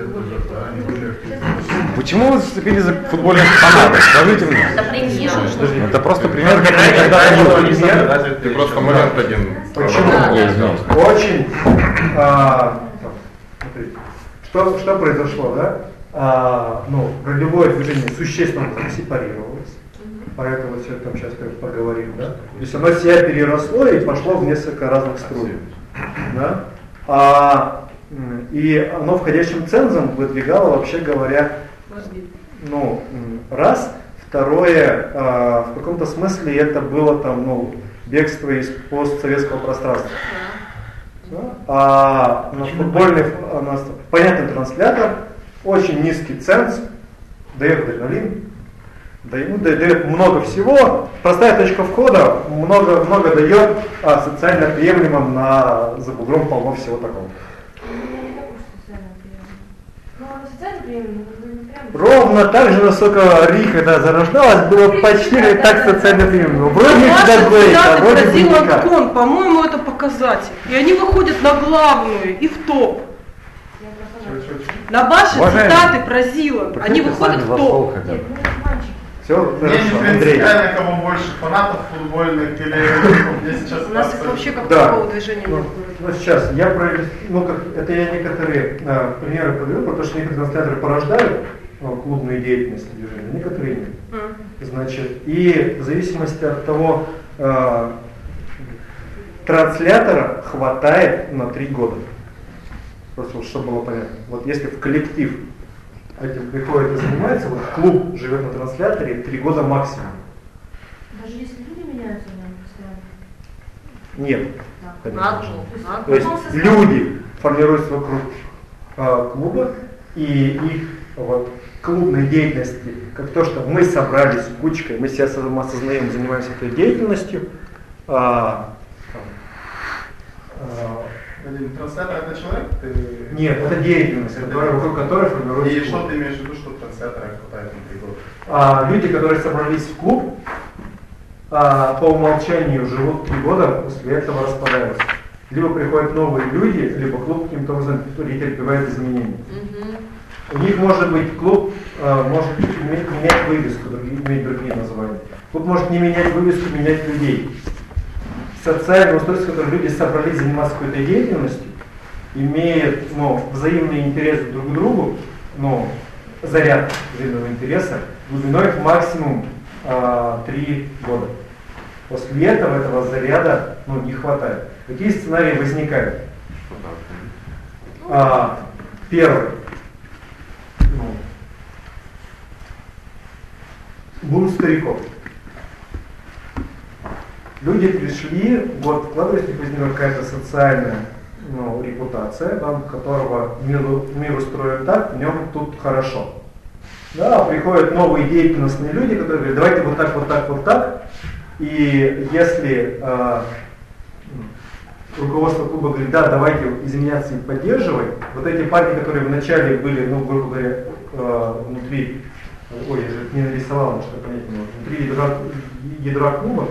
Почему вы зацепили за футбольных фанатов? Скажите мне. Это пример. Это просто пример, как они когда-то были. Ты просто момент один. Почему? Я извиняюсь. Очень, а, смотрите, что, что произошло, да? А, ну, ролевое движение существенно сепарировалось, поэтому все это сейчас поговорим, да? То есть оно себя переросло и пошло в несколько разных струй, да? А, и оно входящим цензом выдвигало, вообще говоря, ну, раз, второе, а, в каком-то смысле это было там, ну, бегство из постсоветского пространства. Да? А на футбольный, у нас понятный транслятор, очень низкий ценз, дает адреналин, дает, дает много всего, простая точка входа, много, много дает, а социально приемлемым на, за бугром полно всего такого. Ну, социально приемлемо, но не прям... Ровно так же, насколько Ри, когда зарождалась, было почти так социально приемлемо. Вроде как Блейка, вроде бы никак. Антон, по-моему, это показатель. И они выходят на главную и в топ. На ваши цитаты про Зилан, они выходят в топ. Все, Мне не хорошо, Андрей. принципиально, кого больше фанатов футбольных или мне сейчас У нас их вообще как Да. такого движения Ну, нет. ну, сейчас, я про, ну, как, это я некоторые а, примеры привел, потому что некоторые трансляторы порождают а, клубную деятельность движения, некоторые нет. Mm. Значит, и в зависимости от того, а, транслятора хватает на три года. Просто чтобы было понятно. Вот если в коллектив этим приходит и занимается, вот клуб живет на трансляторе три года максимум. Даже если люди меняются в нем постоянно? Нет. Надо. То есть люди формируются вокруг э, клуба, и их вот, клубной деятельности, как то, что мы собрались кучкой, мы себя осознаем, занимаемся этой деятельностью. А, а, Транслятор это человек? Ты... Нет, это деятельность, которая, вокруг которой формируется. И клуб. что ты имеешь в виду, что транслятора хватает на три года? А, люди, которые собрались в клуб, а, по умолчанию живут три года, после этого распадаются. Либо приходят новые люди, либо клуб каким-то образом претерпевает изменения. Угу. У них может быть клуб, а, может иметь, менять вывеску, другие, иметь другие названия. Клуб может не менять вывеску, менять людей. Социальное устройство, в котором люди собрались заниматься какой-то деятельностью, имеет ну, взаимный интерес друг к другу, ну, заряд взаимного интереса, глубиной максимум а, три года. После этого этого заряда ну, не хватает. Какие сценарии возникают? А, первый. Ну, бунт стариков. Люди пришли, вот вкладывается возникла какая-то социальная ну, репутация, там, которого мир, мир устроен так, в нем тут хорошо. Да, приходят новые деятельностные люди, которые говорят, давайте вот так, вот так, вот так. И если э, руководство клуба говорит, да, давайте изменяться и поддерживать, вот эти парни, которые вначале были, ну, грубо говоря, э, внутри, ой, я же не нарисовал, что понять не могу, внутри ядра, ядра клуба,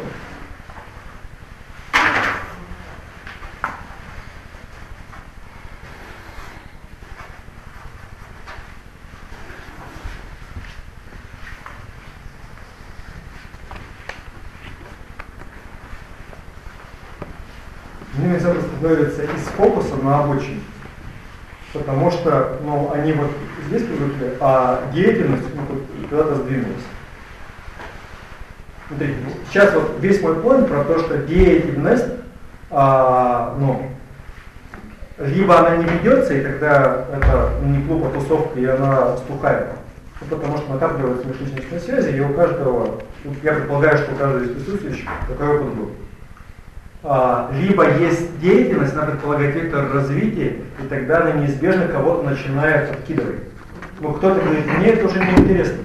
Мне всегда становится из фокуса на обочине, потому что ну, они вот здесь привыкли, а деятельность ну, куда-то сдвинулась. Смотрите, сейчас вот весь мой point про то, что деятельность, а, ну, либо она не ведется, и тогда это не клуб, а тусовка, и она стухает. Потому что накапливаются межличностные связи, и у каждого, я предполагаю, что у каждого из присутствующих такой опыт был. А, либо есть деятельность, надо предполагать вектор развития, и тогда она неизбежно кого-то начинает откидывать. Ну, кто-то говорит, мне это уже не интересно.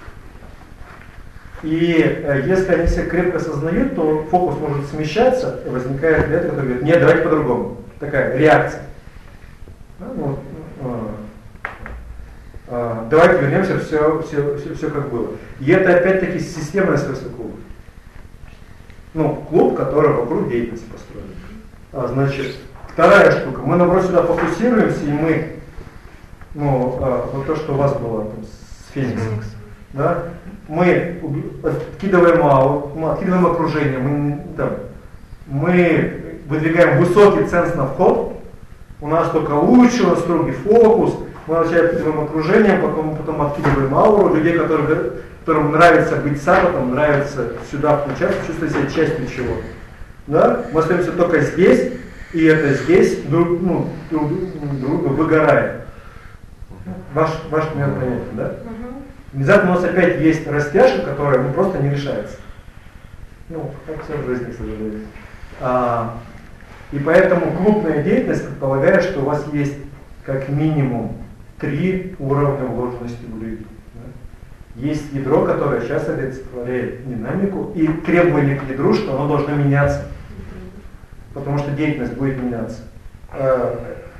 И э, если они себя крепко осознают, то фокус может смещаться, и возникает для этого, который говорит, нет, давайте по-другому. Такая реакция. Да, ну, э, э, давайте вернемся, все, все, все, все как было. И это опять-таки системное свойство клуба. Ну, клуб, который вокруг деятельности построен. А, значит, вторая штука. Мы, наоборот, сюда фокусируемся, и мы, ну, а, вот то, что у вас было там, с Фениксом, да, мы откидываем аут, мы откидываем окружение, мы, да, мы выдвигаем высокий ценз на вход, у нас только лучше, у нас строгий фокус, мы вначале откидываем окружение, потом, потом откидываем ауру, людей, которые, которым нравится быть саппортом, нравится сюда включаться, чувствовать себя частью чего-то. Да? Мы остаемся только здесь, и это здесь друг, ну, друг, друга выгорает. Ваш, ваш пример понятен, да? Внезапно у нас опять есть растяжка, которая ну, просто не решается. Ну, как все в жизни, к сожалению. А, и поэтому клубная деятельность предполагает, что у вас есть как минимум три уровня вложенности в люди. Да? Есть ядро, которое сейчас олицетворяет динамику, и требование к ядру, что оно должно меняться. Потому что деятельность будет меняться. А,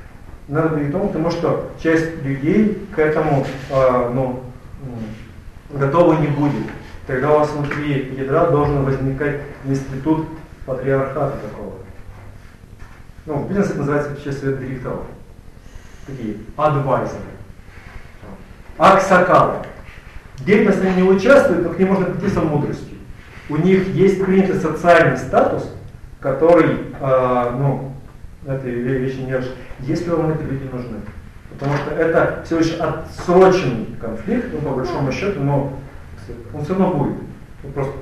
надо быть к тому, потому что часть людей к этому э, ну, готова не будет. Тогда у вас внутри ядра должен возникать институт патриархата такого. Ну, в бизнесе это называется сейчас совет директоров. Такие адвайзеры. Аксакалы. В деятельности они не участвуют, но к ним можно прийти со мудростью. У них есть принятый социальный статус, который, э, ну, этой вещи не решит, если вам эти люди нужны. Потому что это всего лишь отсроченный конфликт, ну, по большому счету, но он все равно будет. Он просто...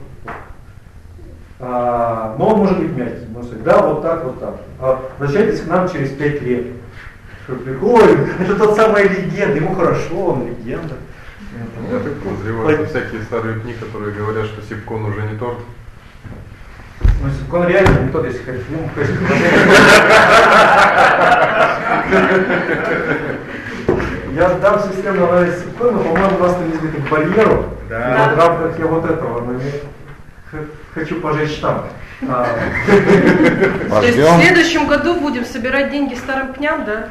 а, но он может быть мягкий. Может сказать, да, вот так, вот так. А возвращайтесь к нам через пять лет. Ой, это тот самый легенда, ему хорошо, он легенда. Я так подозреваю, всякие старые книги, которые говорят, что Сипкон уже не торт. Ну, Сипкон реально не тот, если хотите. Я дам системный анализ Сипкона, но, по-моему, у нас там есть где-то к барьеру. Да. И в рамках я вот этого, но я хочу пожечь штамп. А. То есть в следующем году будем собирать деньги старым пням, да?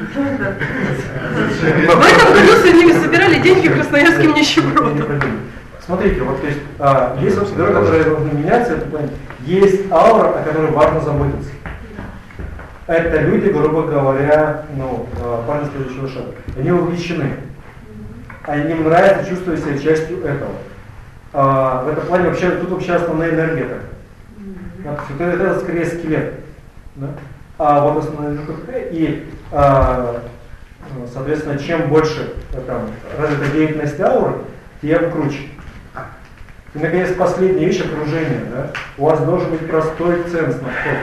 В этом году с ними собирали деньги красноярским нищебродам. Смотрите, вот то есть а, есть процедуры, которые должны меняться, это плане. Есть аура, о которой важно заботиться. Это люди, грубо говоря, ну, парни следующего шага. Они увлечены. Они им нравится чувствовать себя частью этого. А, в этом плане вообще тут вообще основная энергия такая. Это, это скорее скелет. Да? А вот основная энергия и а, соответственно, чем больше там, развита деятельность ауры, тем круче. И, наконец, последняя вещь — окружение. Да? У вас должен быть простой ценностный подход.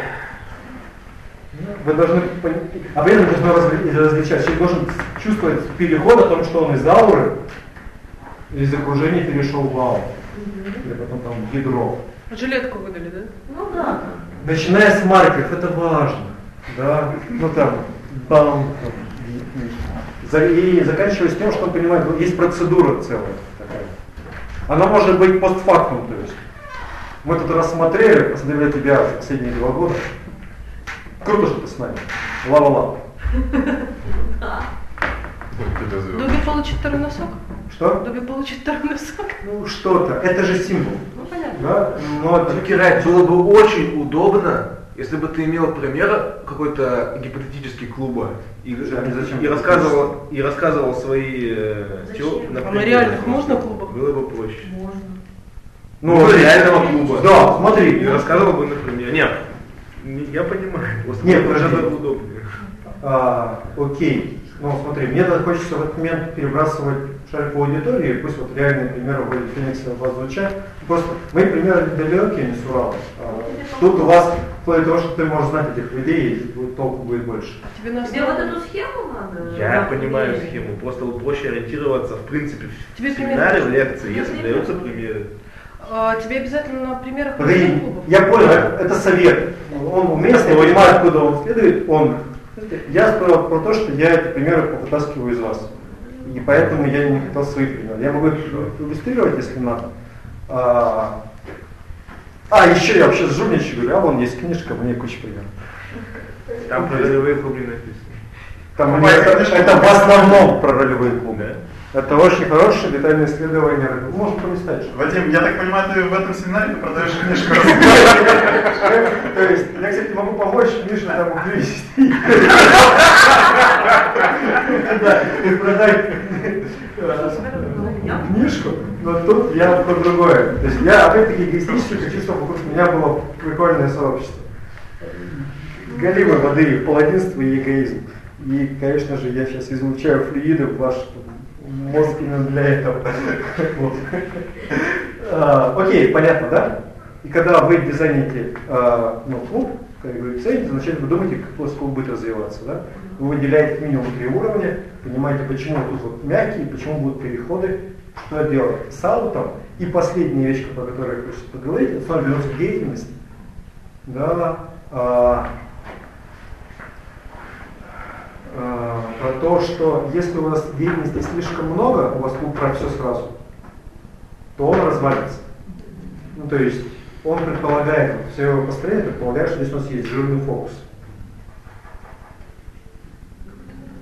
Вы должны, а при этом должны различать. Человек должен чувствовать переход о том, что он из ауры, из окружения перешел в ауру. Или потом там в ядро. Жилетку выдали, да? Ну да. Начиная с маркеров, это важно. Да? Ну там, бам. И заканчивая с тем, что он понимает, есть процедура целая такая. Она может быть постфактум, то есть. Мы тут рассмотрели, посмотрели тебя последние два года. Круто, что ты с нами. Ла-ла-ла. Да. Дуби получит второй носок? Что? Дуби получит второй носок? Ну что-то. Это же символ. Ну понятно. Да? Но Кирай, было бы очень удобно, если бы ты имел пример какой-то гипотетический клуба и, зачем? и рассказывал и рассказывал свои теории. А на реальных можно клубах? Было бы проще. Можно. Ну, ну реального клуба. Да, смотри. И рассказывал бы, например. Нет, я понимаю. Просто Нет, это подожди. удобнее. А, окей. Ну, смотри, мне хочется в этот момент перебрасывать шарик по аудитории, пусть вот реальные примеры вроде Феникса у вас звучат. Просто мои примеры далекие, не с Урала. А, тут у вас, вплоть до того, что ты можешь знать этих людей, и толку будет больше. Тебе, на Тебе вот эту схему надо? Я понимаю схему, просто проще ориентироваться в принципе в Тебе семинаре, в пример? лекции, если даются примеры. А, тебе обязательно на примерах Погоди, клубов? я понял, это, это совет. Он уместный, я понимаю, откуда он следует. Он. Я сказал про то, что я эти примеры повытаскиваю из вас. И поэтому я не хотел свои примеры. Я могу их иллюстрировать, если надо. А, а еще я вообще жульничаю, говорю, а вон есть книжка, в ней куча примеров. Там про ролевые клубы написано. Там это, это в основном про ролевые клубы. Это очень хорошее детальное исследование. Можно пролистать. Вадим, я так понимаю, ты в этом семинаре ты продаешь книжку. То есть, я, кстати, могу помочь Мише там перевести. Да, и продать книжку, но тут я про другое. То есть я опять-таки эгоистически хочу, чтобы вокруг меня было прикольное сообщество. Галимой воды, паладинство и эгоизм. И, конечно же, я сейчас излучаю флюиды в ваш мозг именно для этого. Вот. А, окей, понятно, да? И когда вы дизайните а, ну, клуб, когда вы дизайните, значит вы думаете, как у вас клуб будет развиваться, да? Вы выделяете минимум три уровня, понимаете, почему тут вот мягкие, почему будут переходы, что делать с аутом. И последняя вещь, про которую я хочу поговорить, это снова вернуться к деятельности. Да, а, про то, что если у вас деятельности слишком много, у вас клуб про все сразу, то он развалится. Ну, то есть он предполагает, вот, все его построение предполагает, что здесь у нас есть жирный фокус.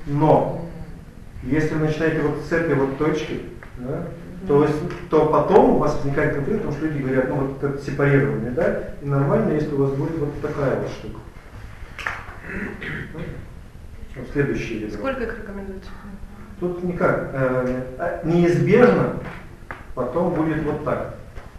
Но если вы начинаете вот с этой вот точки, да, то, есть, то потом у вас возникает конфликт, потому что люди говорят, ну вот это сепарирование, да, и нормально, если у вас будет вот такая вот штука. Вот следующее ядро. Сколько их рекомендуется? Тут никак. Э, неизбежно потом будет вот так.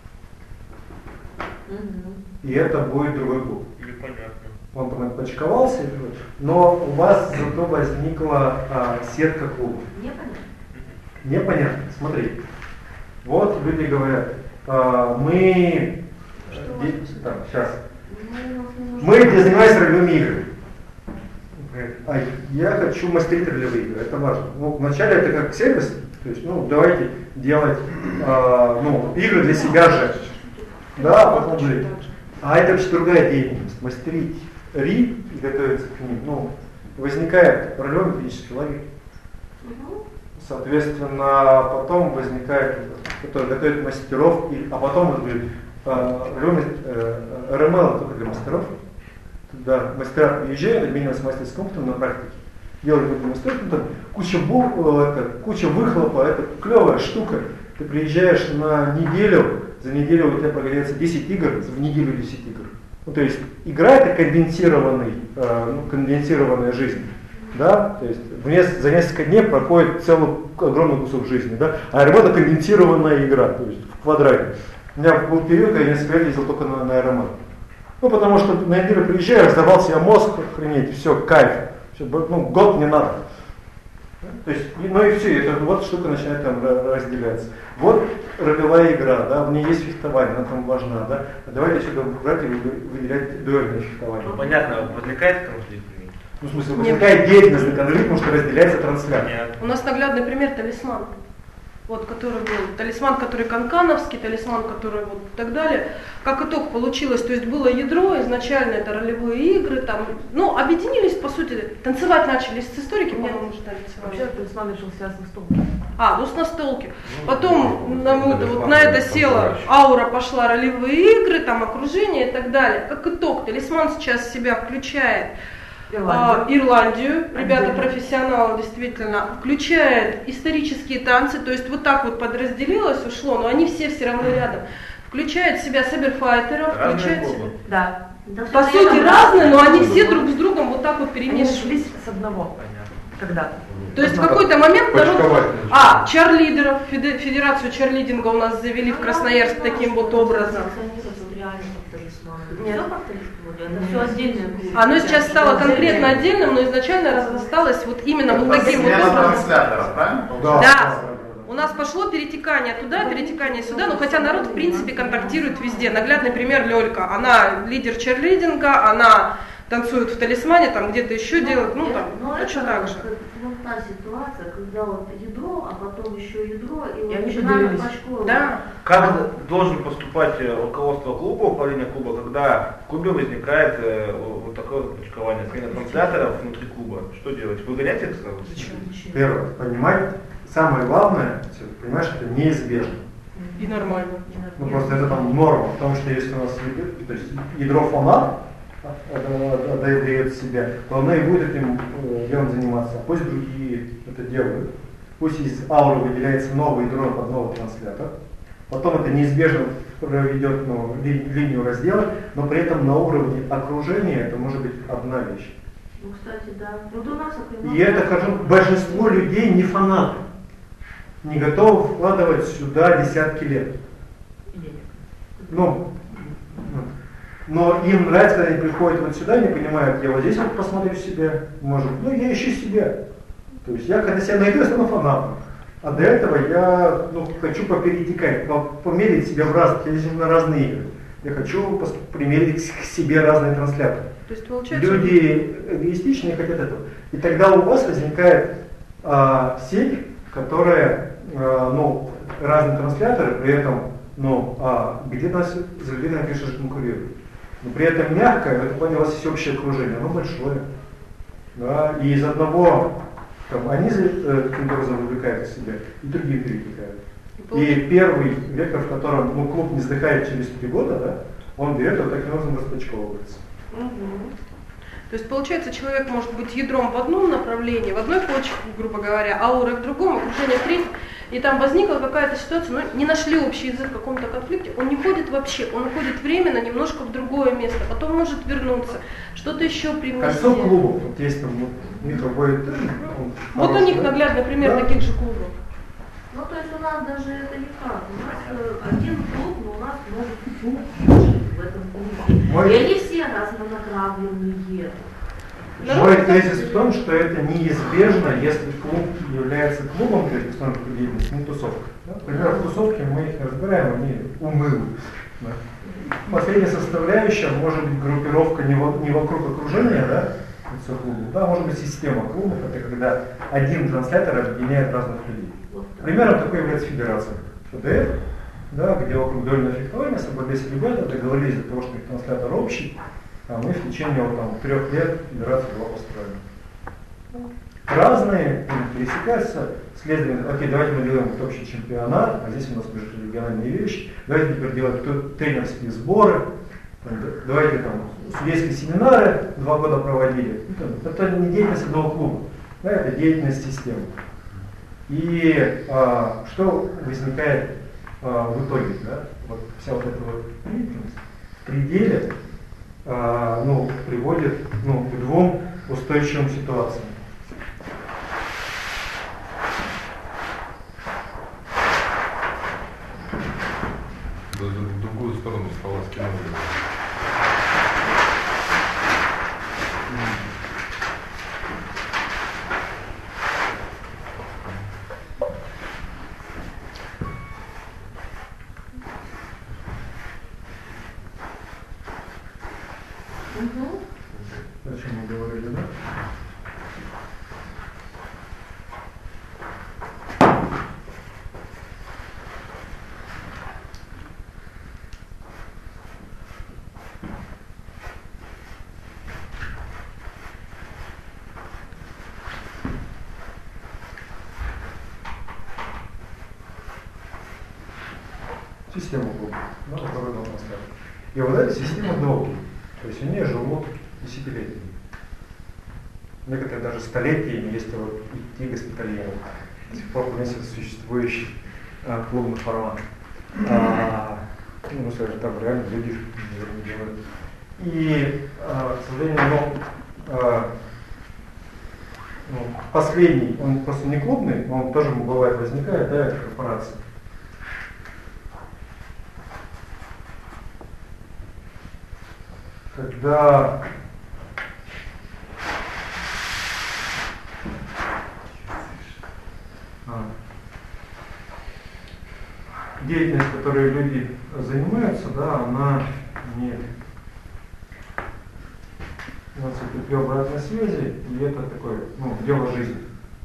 И это будет другой клуб. Непонятно. Он там отпочковался, но у вас зато возникла а, сетка клубов. Непонятно. Непонятно. Смотри. Вот люди говорят, а, мы... Ди, там, сейчас. Мы занимаемся ролевыми играми. А я хочу мастерить ролевые игры, это важно. Ну, вначале это как сервис, то есть, ну, давайте делать а, ну, игры для себя же. Да, потом жить. А это вообще другая деятельность. Мастерить ри и готовиться к ним. Ну, возникает ролевой физический лагерь. Соответственно, потом возникает, который готовит мастеров, и, а потом вот говорит, ролевый эр эм эл только для мастеров. Да, мастера приезжают, обмениваются мастерским опытом на практике. Делают какой-то мастер, там куча, бу, это, куча выхлопа, это клевая штука. Ты приезжаешь на неделю, за неделю у тебя появляется десять игр, в неделю десять игр. Ну, то есть игра это конденсированный, э, ну, конденсированная жизнь. Да? То есть в, за несколько дней проходит целый огромный кусок жизни. Да? А работа конденсированная игра, то есть в квадрате. У меня был период, когда я несколько лет ездил только на, на эр эм эл. Ну, потому что на неделю приезжаю, раздавал себе мозг, охренеть, все, кайф. Все, ну, год не надо. То есть, ну и все, это вот штука начинает там разделяться. Вот ролевая игра, да, в ней есть фехтование, она там важна, да. А давайте сюда брать и выделять дуэльное фехтование. Ну, понятно, возникает конфликт? Ну, в смысле, возникает деятельность на конфликт, потому что разделяется трансляция. У нас наглядный пример талисман. Вот, который был талисман, который канкановский, талисман, который вот и так далее. Как итог получилось, то есть было ядро, изначально это ролевые игры, там, ну, объединились, по сути, танцевать начали с историки, по-моему, уже танцевали. Вообще талисман решил связан с настолки. А, ну с настолки. Потом на, вот, на это села, аура пошла ролевые игры, там окружение и так далее. Как итог, талисман сейчас в себя включает Ирландию, а, Ирландию, ребята профессионалы действительно, включает исторические танцы, то есть вот так вот подразделилось, ушло, но они все все равно рядом. Включает в себя сайберфайтеров, включает себя. Да. По сути разные, но они все друг с другом вот так вот перемешивались. С одного. Когда-то. То есть в какой-то момент народ... А, чарлидеров, федерацию чарлидинга у нас завели в Красноярск таким вот образом. Нет. Это все отдельное. Оно сейчас стало конкретно отдельным, но изначально осталось вот именно вот таким вот образом. Правильно? Да. Да. У нас пошло перетекание туда, перетекание сюда, но хотя народ в принципе контактирует везде. Наглядный пример Лёлька. Она лидер черлидинга, она танцует в талисмане, там где-то еще но, делает, ну там, но точно это, так же. Вот та ситуация, когда вот ядро, а потом еще ядро, и вот начинают пачку. Да. Как должен поступать руководство клуба, управление клуба, когда в клубе возникает э, вот такое вот почкование, смена трансляторов внутри клуба? Что делать? Выгонять их сразу? Первое, понимать, самое главное, понимаешь, это неизбежно. И нормально. Ну просто это там норма, потому что если у нас то есть, ядро фанат отдает себя, то она и будет этим делом заниматься. Пусть другие это делают. Пусть из ауры выделяется новый ядро под новый транслятор. Потом это неизбежно проведет ну, ли, линию раздела, но при этом на уровне окружения это может быть одна вещь. Ну, кстати, да. Вот у нас, и это, скажу, большинство людей не фанаты. Не готовы вкладывать сюда десятки лет. Ну, но им нравится, когда они приходят вот сюда, не понимают, я вот здесь вот посмотрю себя, может, ну я ищу себя. То есть я когда себя найду, я стану фанатом. А до этого я ну, хочу поперетекать, померить себя в разных, я здесь на разные игры. Я хочу примерить к себе разные трансляторы. То есть, получается... Люди эгоистичные хотят этого. И тогда у вас возникает а, сеть, которая, а, ну, разные трансляторы, при этом, ну, а, где-то нас взгляды, конечно же, конкурируют. Но при этом мягкое, в этом плане у вас есть общее окружение, оно большое. Да, и из одного, там, они э, каким-то образом вовлекают в себя, и другие перетекают. И, и первый вектор, в котором ну, клуб не вздыхает через три года, да, он берет вот таким образом распачковывается. Угу. То есть получается, человек может быть ядром в одном направлении, в одной почве, грубо говоря, аурой в другом, окружение в третьем, и там возникла какая-то ситуация, но не нашли общий язык в каком-то конфликте, он не ходит вообще, он уходит временно немножко в другое место, потом может вернуться, что-то еще привнести. Кольцо клубов, вот есть там вот, микробой. Вот у них наглядный пример да? таких же клубов. Ну, то есть у нас даже это не так. У нас э, один клуб, но у нас много субклубов в этом клубе. Мой... И они все разнонаправленные. Мой тезис в том, что это неизбежно, если клуб является клубом для постановки деятельности, не тусовка. Например, в тусовке мы их не разбираем, они унылы. Да? Последняя составляющая может быть группировка не, во, не вокруг окружения, да, клуба, да, может быть система клубов, это когда один транслятор объединяет разных людей. Примером такой является федерация ФДФ, да, где вокруг дуэльного фехтования собрались ребята, договорились для того, что их транслятор общий, а мы в течение вот, там, трех лет федерация была построена. Разные пересекаются, следовательно, окей, давайте мы делаем вот общий чемпионат, а здесь у нас межрегиональные вещи, давайте теперь делать тренерские сборы, там, давайте там судейские семинары два года проводили. Это не деятельность одного клуба, да, это деятельность системы. И а, что возникает а, в итоге, да? Вот вся вот эта вот деятельность в пределе а, ну, приводит ну, к двум устойчивым ситуациям. В другую сторону стола скинули. О чем мы говорили, да? Система клуба, да, которую нам поставили. И вот эта система долгая, то есть у нее живут десятилетиями. Некоторые даже столетиями, если вот идти госпитальером, до сих пор вместе существующий а, клубный формат. А, ну, скажем, там реально люди делают. И, а, к сожалению, ну, а, ну, последний, он просто не клубный, он тоже бывает возникает, да, это корпорация. Когда а, деятельность, которой люди занимаются, да, она не при обратной связи, и это такое, ну, дело жизни.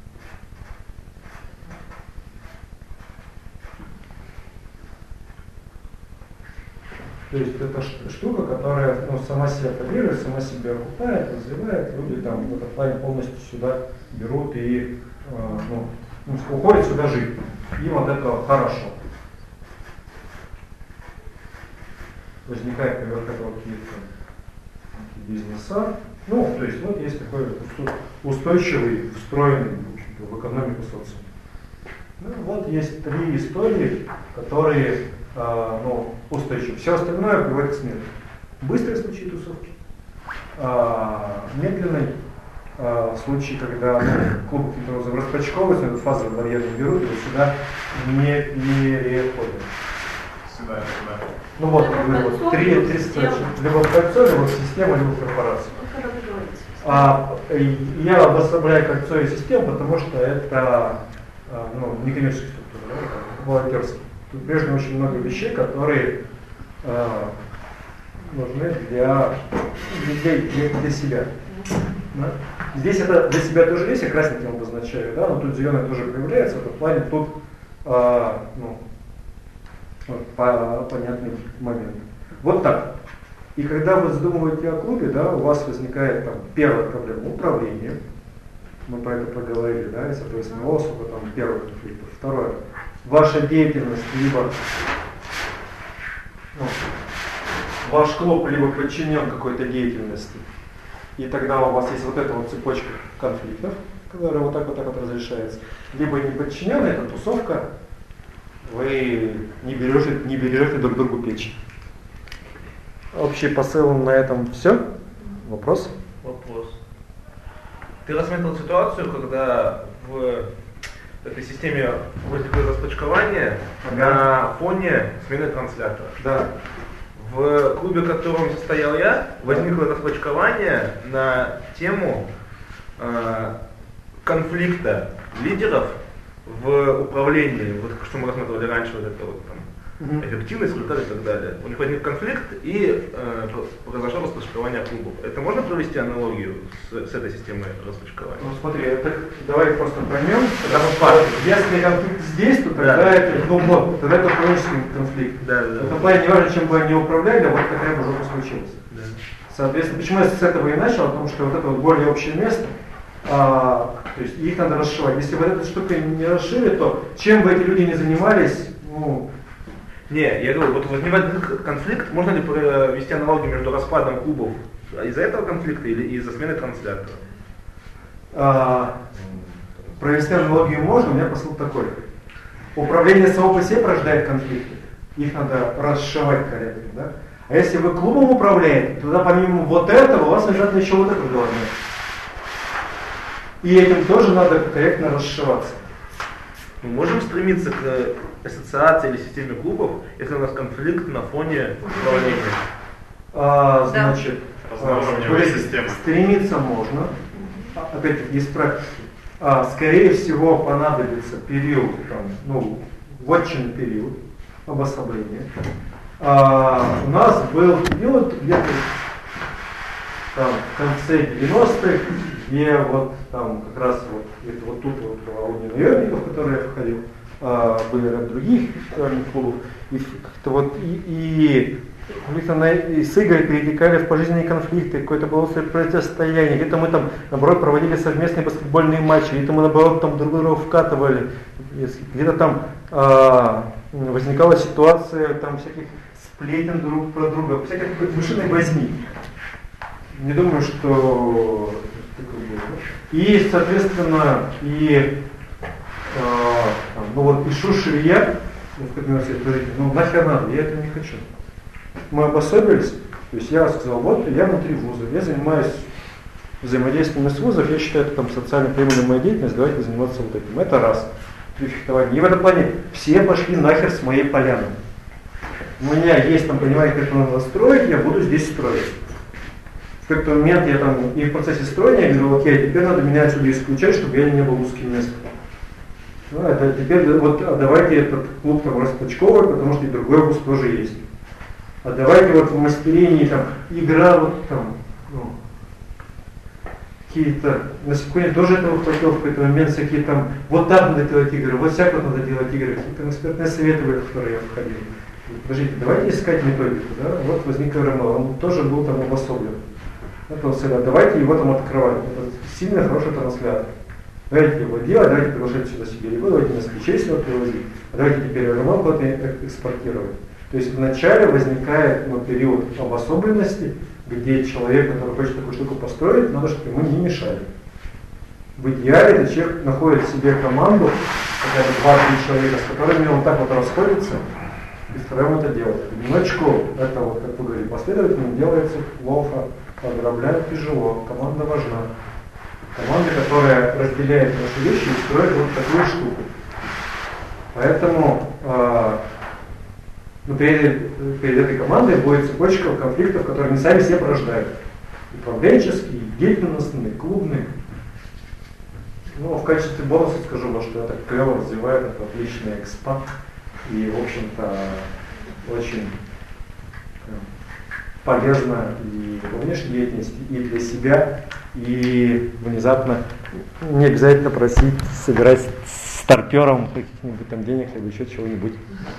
То есть это штука, которая ну, сама себя кодирует, сама себя окупает, развивает, люди там в этом плане полностью сюда берут и э, ну, уходят сюда жить. Им от этого хорошо. Возникает поверх этого какие-то бизнеса. Ну, то есть вот есть такой устойчивый, встроенный в, в экономику социум. Ну, вот есть три истории, которые а, ну, устойчивы. Все остальное приводит к смерти. Быстрые случаи тусовки, а, медленный а, случай, когда ну, клубы каким-то распачковываются, эту фазу барьеры берут и вот сюда не переходят. Сюда, сюда. Ну вот, говорю, вот три, три либо в кольцо, либо в систему, либо в корпорацию. А, я обособляю кольцо и систему, потому что это а, ну, некоммерческая структура, да, волонтерская. Тут прежде очень много вещей, которые а, нужны для, для, для, для себя. Да? Здесь это для себя тоже есть, я красненьким обозначаю, да, но тут зеленый тоже проявляется, в этом плане тут а, ну, вот, по, понятный момент. Вот так. И когда вы задумываете о клубе, да, у вас возникает там первая проблема управления. Мы про это проговорили, да, и, соответственно, у вас там первый конфликт. Второе. Ваша деятельность, либо ну, ваш клуб либо подчинен какой-то деятельности, и тогда у вас есть вот эта вот цепочка конфликтов, которая вот так вот так вот разрешается. Либо неподчиненная, это тусовка, вы не берете, не берете друг другу печень. Общий посыл на этом все? Вопрос? Вопрос. Ты рассмотрел ситуацию, когда в этой системе возникло распочкование ага. на фоне смены транслятора. Да. В клубе, в котором состоял я, возникло распочкование на тему э, конфликта лидеров в управлении, вот что мы рассматривали раньше, вот это вот там mm-hmm. эффективность, результат и так далее. У них возник конфликт и э, произошло распочкование клубов. Это можно провести аналогию с, с этой системой распочкования? Ну смотри, это, давай просто поймем. Если конфликт здесь, то тогда да. это, ну, вот, тогда это хронический конфликт. Да, да. В этом плане не важно, чем бы они управляли, вот такая бы жопа случилась. Да. Соответственно, почему я с этого и начал? Потому что вот это вот более общее место. А, то есть их надо расшивать. Если вот эта штука не расширит, то чем бы эти люди не занимались, ну... Не, я говорю, вот возникает конфликт, можно ли провести аналогию между распадом клубов из-за этого конфликта или из-за смены транслятора? А, провести аналогию можно, у меня посыл такой. Управление само по себе порождает конфликты, их надо расшивать корректно, да? А если вы клубом управляете, тогда помимо вот этого у вас обязательно еще вот это должно быть. И этим тоже надо корректно расшиваться. Мы можем стремиться к ассоциации или системе клубов, если у нас конфликт на фоне управления? А, значит, а, стремиться можно. Опять-таки, из практики. А, скорее всего, понадобится период, там, ну, вотчинный период обособления. А, у нас был период где-то там, в конце девяностых, где вот там как раз вот, это вот тут вот у наемников, в которые я входил, а, были ряд других клубов, и как-то вот и, и и с игрой перетекали в пожизненные конфликты, какое-то было противостояние, где-то мы там, наоборот, проводили совместные баскетбольные матчи, где-то мы, наоборот, там друг друга вкатывали, где-то там а, возникала ситуация там всяких сплетен друг про друга, всяких мышиной возни. Не думаю, что такое было. И, соответственно, и а, ну вот пишу ширия, ну нахер надо, я этого не хочу. Мы обособились, то есть я сказал, вот я внутри вуза, я занимаюсь взаимодействием с вузов, я считаю, это там социально приемлемая деятельность, давайте заниматься вот этим. Это раз. И в этом плане все пошли нахер с моей поляны. У меня есть там понимание, как это надо строить, я буду здесь строить. В какой-то момент я там и в процессе строения я говорю, окей, теперь надо меня отсюда исключать, чтобы я не был узким местом. Ну, это теперь вот а давайте этот клуб там распачковывать, потому что и другой вуз тоже есть. А давайте вот в мастерении там игра вот там, ну, какие-то, на секунде тоже этого хватило в какой-то момент, всякие там, вот так надо делать игры, вот всяк вот надо делать игры, какие-то экспертные советы, в которые я входил. Подождите, давайте искать методику, да, вот возник РМЛ, он тоже был там обособлен. Это вот всегда, давайте его там открывать, это сильно хороший транслятор. Давайте его делать, давайте приглашать сюда себе либо, давайте на свечей сюда привозить, а давайте теперь РМЛ куда-то экспортировать. То есть вначале возникает ну, период обособленности, где человек, который хочет такую штуку построить, надо, чтобы ему не мешали. В идеале этот человек находит себе команду, хотя бы два-три человека, с которыми он так вот расходится, и втроем это делает. Одиночку, это вот, как вы говорили, последовательно делается плохо, подробляет тяжело, команда важна. Команда, которая разделяет наши вещи и строит вот такую штуку. Поэтому э, ну, перед, перед этой командой будет цепочка конфликтов, которые они сами себе порождают. Управленческие, деятельностные, клубные. Ну, в качестве бонуса скажу, что это клево развивает, это отличный экспат. И, в общем-то, очень полезно и во внешней деятельности, и для себя, и внезапно не обязательно просить собирать старпером каких-нибудь там денег, либо еще чего-нибудь.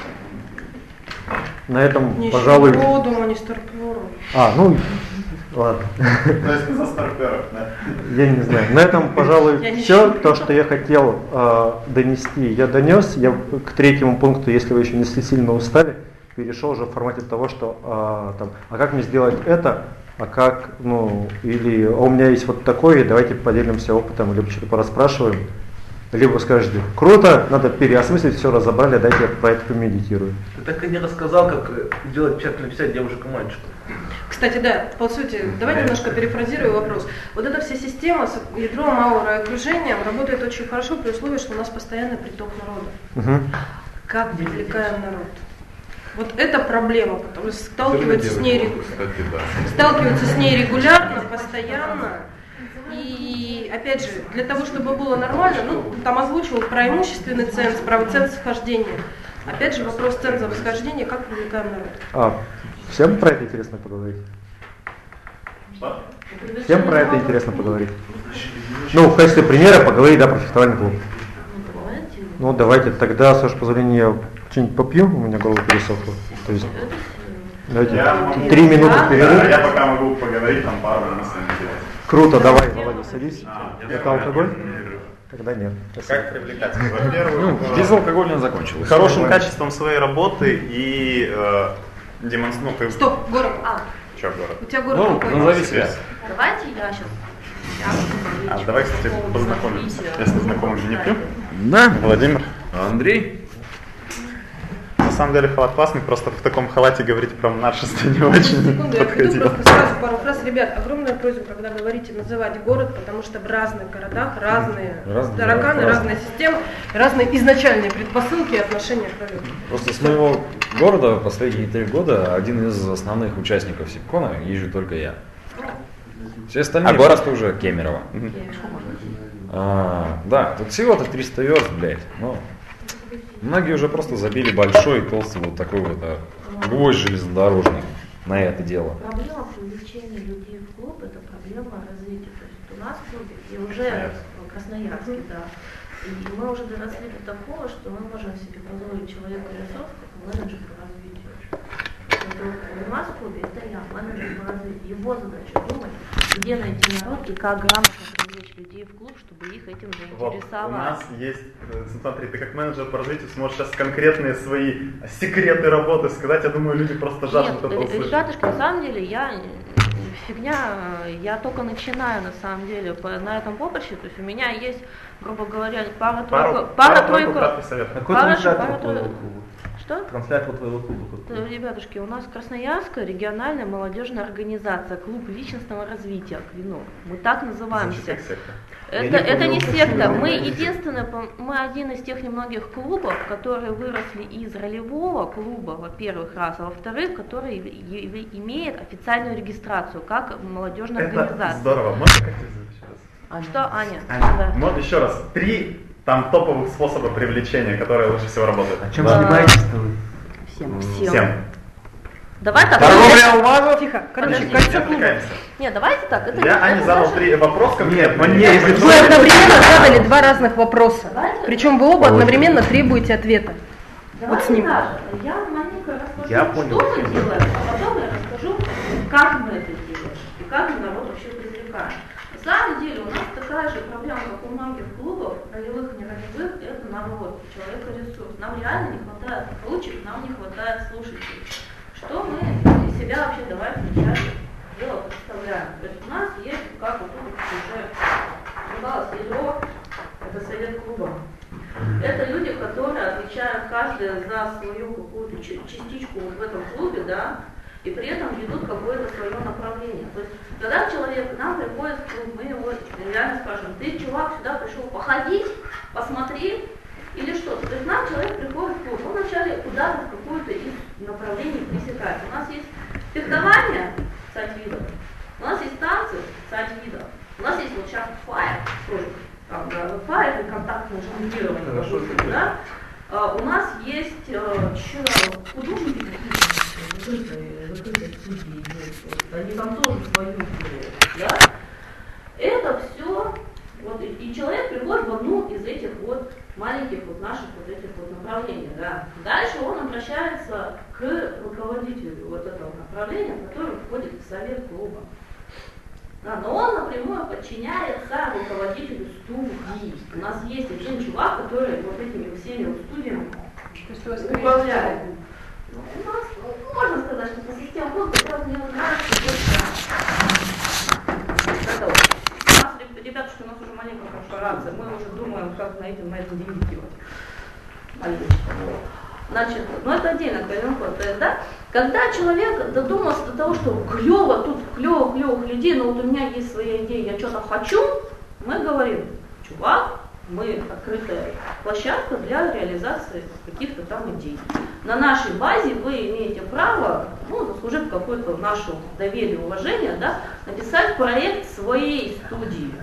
На этом, не пожалуй... Нищебродом, а не старпером. А, ну, ладно. То есть за старперов, да? Я не знаю. На этом, пожалуй, все. То, что я хотел э, донести, я донес. Я к третьему пункту, если вы еще не сильно устали, перешел уже в формате того, что э, там, а как мне сделать это, а как, ну, или а у меня есть вот такое, давайте поделимся опытом, либо что-то порасспрашиваем, либо скажете, круто, надо переосмыслить, все разобрали, дайте я про это помедитирую. Ты так и не рассказал, как делать чат написать девушек и мальчиков. Кстати, да, по сути, давай немножко перефразирую вопрос. Вот эта вся система с ядром, аурой и окружением работает очень хорошо при условии, что у нас постоянный приток народа. Угу. Как привлекаем народ? Вот это проблема, потому что сталкиваются с ней, Кстати, да. сталкиваются с ней регулярно, постоянно. И опять же, для того, чтобы было нормально, ну, там озвучивал про имущественный ценз, про ценз восхождения. Опять же, вопрос ценза восхождения, как привлекаем народ. А, всем про это интересно поговорить? Что? Всем про это интересно поговорить? Ну, в качестве примера поговорить, да, про фехтовальный клуб. Ну, давайте, тогда, с вашего позволения, я что-нибудь попью, у меня горло пересохло. То есть, давайте, Я три минуты Да, перерыв. я пока могу поговорить, там пару мыслей интересных. Круто, давай, Володя, садись. А, Это алкоголь? Тогда нет. Как привлекать? Во-первых, Ну, безалкогольно закончилось. хорошим качеством своей работы и э, демонстрировать. Стоп, город. А, Че город? у тебя город Ну, какой? назови себя. Давайте я сейчас. А, давай, кстати, познакомимся. Если знакомы же не пью. Да. Владимир. Андрей. На самом деле халат классный, просто в таком халате говорить про монашество не очень Секунду, я введу подходило. просто сразу пару фраз. Ребят, огромная просьба, когда говорите, называть город, потому что в разных городах разные Разные, тараканы, разные. разная система, разные изначальные предпосылки и отношения к народу. Просто с моего города последние три года один из основных участников Сибкона езжу только я. Все остальные А город? просто уже Кемерово. А, да, тут всего-то триста верст, блядь. Но многие уже просто забили большой, толстый вот такой вот а, гвоздь железнодорожный на это дело. Проблема привлечения людей в клуб – это проблема развития. То есть у нас в клубе, и уже в Красноярске, да, и мы уже доросли до такого, что мы можем себе позволить человека ресурс как менеджер по развитию. Вот у нас в клубе это я, менеджер по развитию. Его задача думать, где найти народ и как грамотно привлечь людей в клуб, чтобы их этим Вот, заинтересовать. у нас есть, э, смотри, ты как менеджер по развитию сможешь сейчас конкретные свои секреты работы сказать. Я думаю, люди просто жаждут Нет, это р- услышать. ребятушки, на самом деле, я фигня, я только начинаю на самом деле по, на этом поприще. То есть у меня есть, грубо говоря, Пару, пара-тройка, пару-тройку пара-тройка. кратких советов. Какой Хорошо, трансляtor пара- твоего клуба? Что? Трансляtor твоего клуба какой? Э, Ребятушки, у нас Красноярская региональная молодежная организация, клуб личностного развития, Клинок. Мы так называемся. Звучит как секта. Это, Я не это понял, не почему секта. вы Мы говорите. единственное, по- мы один из тех немногих клубов, которые выросли из ролевого клуба, во-первых, раз, а во-вторых, который и- и- имеет официальную регистрацию как молодежная Это организация. здорово. Можно как тебя зовут еще раз? Что, Аня? Аня, Да. вот еще раз. Три там топовых способа привлечения, которые лучше всего работают. А чем Да. занимаетесь-то вы? Всем. Всем. Давай так. Тихо, короче, Подожди, кольцо Не клуба. отвлекаемся. Нет, давайте так. Это, Я это Ане задал даже- три вопрос конкретно. Нет, мне, если Вы одновременно задали два разных вопроса. Причем вы оба одновременно требуете ответа. Давай Вот с ним. так, я маленько расскажу, Я понял. что мы делаем, а потом я расскажу, как мы это делаем и как мы народ вообще привлекаем. На самом деле у нас такая же проблема, как у многих клубов, ролевых и неролевых, это народ, человека ресурс. Нам реально не хватает ручек, нам не хватает слушателей. Что мы из себя вообще давай вначале дело представляем. То есть у нас есть, как вот тут уже называлось, ядро, это совет клуба. Это люди, которые отвечают каждая за свою какую-то чи- частичку вот в этом клубе, да, и при этом ведут какое-то свое направление. То есть, когда человек к нам приходит в клуб, мы его реально спрашиваем, ты, чувак, сюда пришел походить, посмотреть или что-то. То есть нам человек приходит в клуб, он вначале куда-то в какое-то из направлений пресекается. У нас есть фехтование, кстати, видов, у нас есть танцы, кстати, видов, у нас есть вот сейчас фаер, тоже. Там, да, фаер и контактное жонглирование, допустим, да? А, у нас есть а, еще художники какие-то, закрытые, закрытые студии, они там тоже свою делают, да? Это все, вот, и, и человек приходит в одну из этих вот маленьких вот наших вот этих вот направлений, да? Дальше он обращается к руководителю вот этого направления, который входит в совет клуба. Да, но он напрямую подчиняется руководителю студии. У нас есть один чувак, который вот этими всеми вот студиями управляет. Ну, у нас, ну, можно сказать, что по системе клуба, правда, мне нравится, Значит, ну это отдельно, то есть, да, когда человек додумался до того, что клево, тут клево, клевых людей, но вот у меня есть своя идея, я что-то хочу, мы говорим, чувак, мы открытая площадка для реализации каких-то там идей. На нашей базе вы имеете право, ну, заслужив какое-то наше доверие, уважение, да, написать проект своей студии.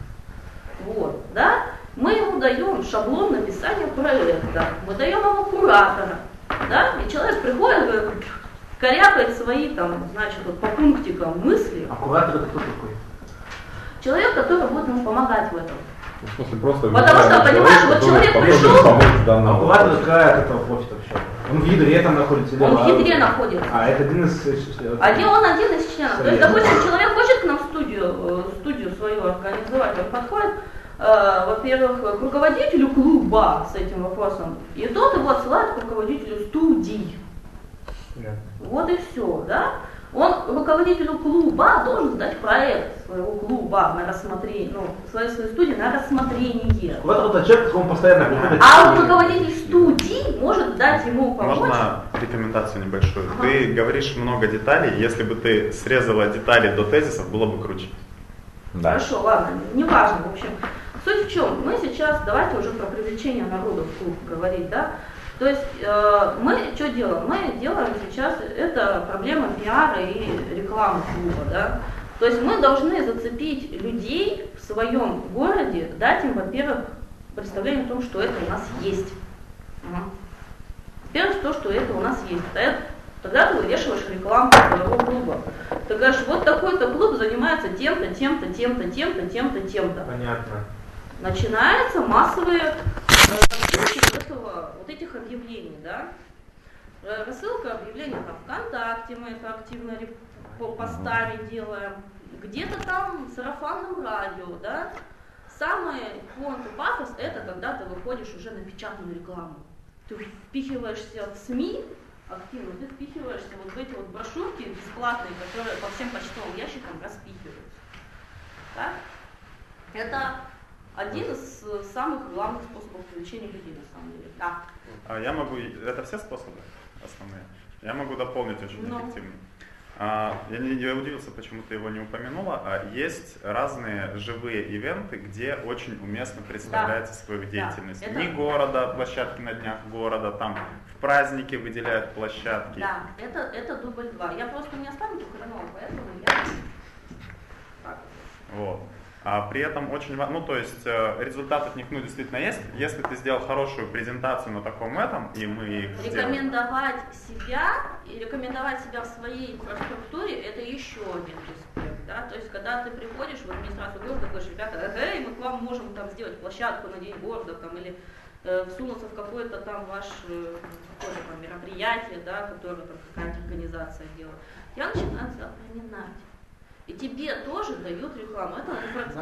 Вот, да. Мы ему даем шаблон написания проекта, мы даем ему куратора, да, и человек приходит, корякает свои там, значит, вот, по пунктикам мысли. А куратор это кто такой? Человек, который будет ему помогать в этом. В смысле, просто потому что, понимаешь, вот человек пришел, а куратор какая от этого профит вообще? Он в ядре там находится? Он в ядре находится. А это один из членов? Один, он один из членов. То есть, допустим, человек хочет к нам студию, студию свою организовать, он подходит, э, во-первых, к руководителю клуба с этим вопросом, и тот его отсылает к руководителю студии. Yeah. Вот и все, да? Он руководителю клуба должен дать проект своего клуба на рассмотрение, ну, своей, своей студии на рассмотрение. Вот этот человек, он постоянно приходит. А руководитель студии может дать ему помочь. Можно рекомендацию небольшую? Ага. Ты говоришь много деталей, если бы ты срезала детали до тезисов, было бы круче. Да. Хорошо, ладно, не важно, в общем. Суть в чем? Мы сейчас, давайте уже про привлечение народа в клуб говорить, да? То есть э, мы что делаем? Мы делаем сейчас, это проблема пиара и рекламы клуба, да? То есть мы должны зацепить людей в своем городе, дать им, во-первых, представление о том, что это у нас есть. Угу. Во-первых, то, что это у нас есть. Тогда ты вывешиваешь рекламу своего клуба. Ты говоришь, вот такой-то клуб занимается тем-то, тем-то, тем-то, тем-то, тем-то, тем-то. Понятно. Начинаются массовые рассылки вот, этого, вот этих объявлений, да? Рассылка объявлений там ВКонтакте, мы это активно по постами делаем, где-то там в сарафанном радио, да? Самый понт и пафос это когда ты выходишь уже на печатную рекламу. Ты впихиваешься в СМИ активно, ты впихиваешься вот в эти вот брошюрки бесплатные, которые по всем почтовым ящикам распихиваются. Так? Это один из самых главных способов привлечения людей, на самом деле. Да. А я могу, это все способы основные? Я могу дополнить очень Но. эффективно. А, я, не, я удивился, почему ты его не упомянула. А есть разные живые ивенты, где очень уместно представляете да. свою деятельность. Да. Дни это... города, площадки на днях города, там в праздники выделяют площадки. Да, это, это дубль два. Я просто не оставлю хреново, поэтому я... Так. Вот. А при этом очень важно, ну то есть результат от них ну, действительно есть. Если ты сделал хорошую презентацию на таком этом, и мы их рекомендовать сделаем. себя и рекомендовать себя в своей инфраструктуре, это еще один аспект. Да? То есть когда ты приходишь в администрацию города, говоришь, ребята, эй, мы к вам можем там сделать площадку на день города, там, или э, всунуться в какое-то там ваше э, какое-то там мероприятие, да, которое там какая-то организация делает. Я начинаю запоминать. И тебе тоже дают рекламу. Это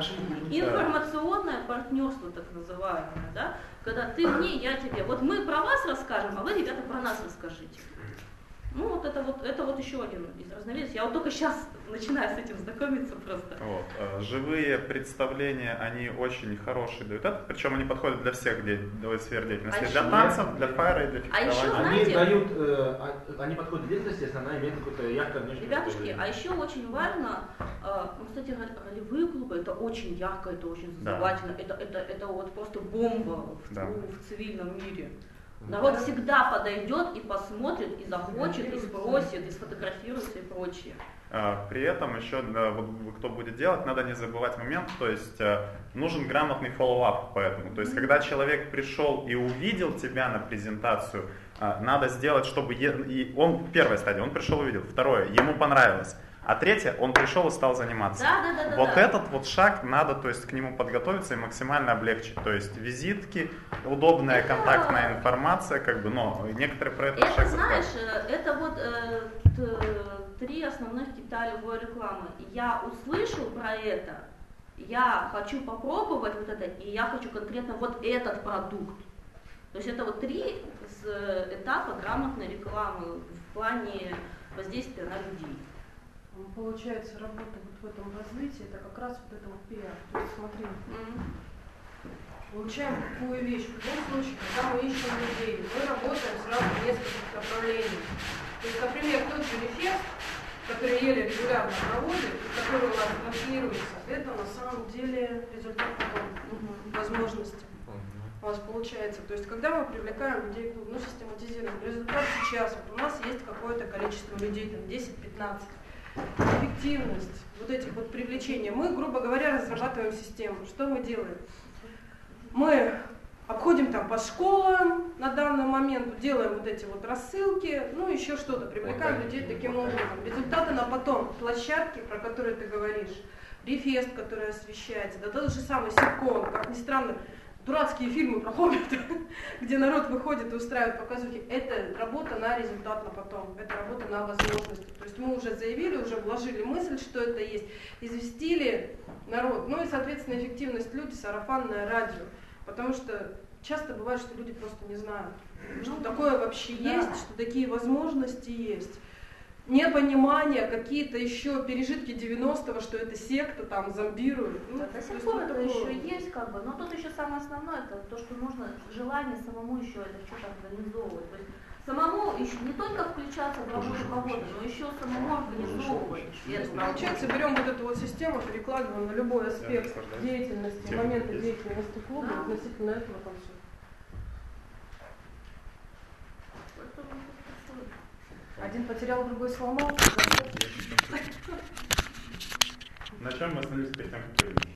информационное партнерство, так называемое, да? Когда ты мне, я тебе. Вот мы про вас расскажем, а вы, ребята, про нас расскажите. Ну вот это вот, это вот еще один из разновидностей. Я вот только сейчас начинаю с этим знакомиться просто. Вот. Живые представления, они очень хорошие дают. Это, причем они подходят для всех сфер деятельности. А для танцев, для файра и для фехтования. А еще, знаете, они дают, э, они подходят для деятельности, если она имеет какое-то яркое внешнее. Ребятушки, а еще очень важно, э, ну, кстати, ролевые клубы, это очень ярко, это очень зазывательно. Да. Это, это, это вот просто бомба в, да. в цивильном мире. Народ всегда подойдет и посмотрит, и захочет, и спросит, и сфотографируется и прочее. При этом еще, вот, кто будет делать, надо не забывать момент, то есть нужен грамотный фоллоуап по этому. То есть когда человек пришел и увидел тебя на презентацию, надо сделать, чтобы и он, первая стадия, он пришел и увидел, второе, ему понравилось. А третье, он пришел и стал заниматься. Да, да, да, вот да, этот вот шаг надо, то есть к нему подготовиться и максимально облегчить. То есть визитки, удобная это... контактная информация, как бы, но некоторые про это, это шаг знаешь, закладывают. Это вот э, т, три основных кита любой рекламы. Я услышал про это, я хочу попробовать вот это, и я хочу конкретно вот этот продукт. То есть это вот три этапа грамотной рекламы в плане воздействия на людей. Получается, работа вот в этом развитии, это как раз вот это вот пиар. То есть смотри, mm-hmm. Получаем какую вещь? В любом случае, когда мы ищем людей, мы работаем сразу в нескольких направлениях. То есть, например, тот же реферс, который еле регулярно проводит, который у нас транслируется, это на самом деле результат потом, возможности. У нас получается. То есть, когда мы привлекаем людей в клуб, ну, систематизируем, результат сейчас, вот у нас есть какое-то количество людей, там десять-пятнадцать. Эффективность вот этих вот привлечений. Мы, грубо говоря, разрабатываем систему. Что мы делаем? Мы обходим там по школам на данный момент, делаем вот эти вот рассылки, ну еще что-то, привлекаем людей таким образом. Результаты на потом, площадки, про которые ты говоришь, рефест, который освещается, да тот же самый Сикон, как ни странно, дурацкие фильмы проходят, где народ выходит и устраивает показухи. Это работа на результат на потом, это работа на возможности. То есть мы уже заявили, уже вложили мысль, что это есть, известили народ. Ну и, соответственно, эффективность люди, сарафанное радио. Потому что часто бывает, что люди просто не знают, что такое вообще есть, что такие возможности есть. Непонимание, какие-то еще пережитки девяностого, что это секта, там, зомбирует. Ну, да, до сих пор это еще есть, как бы, но тут еще самое основное, это то, что нужно желание самому еще это что-то организовывать. То есть самому еще не только включаться в работу кого-то, но еще самому организовывать. Получается, берем вот эту вот систему, перекладываем на любой аспект деятельности, момента деятельности клуба, да. Относительно этого там все. Один потерял, другой сломал. На чем мы остановились перед тем, как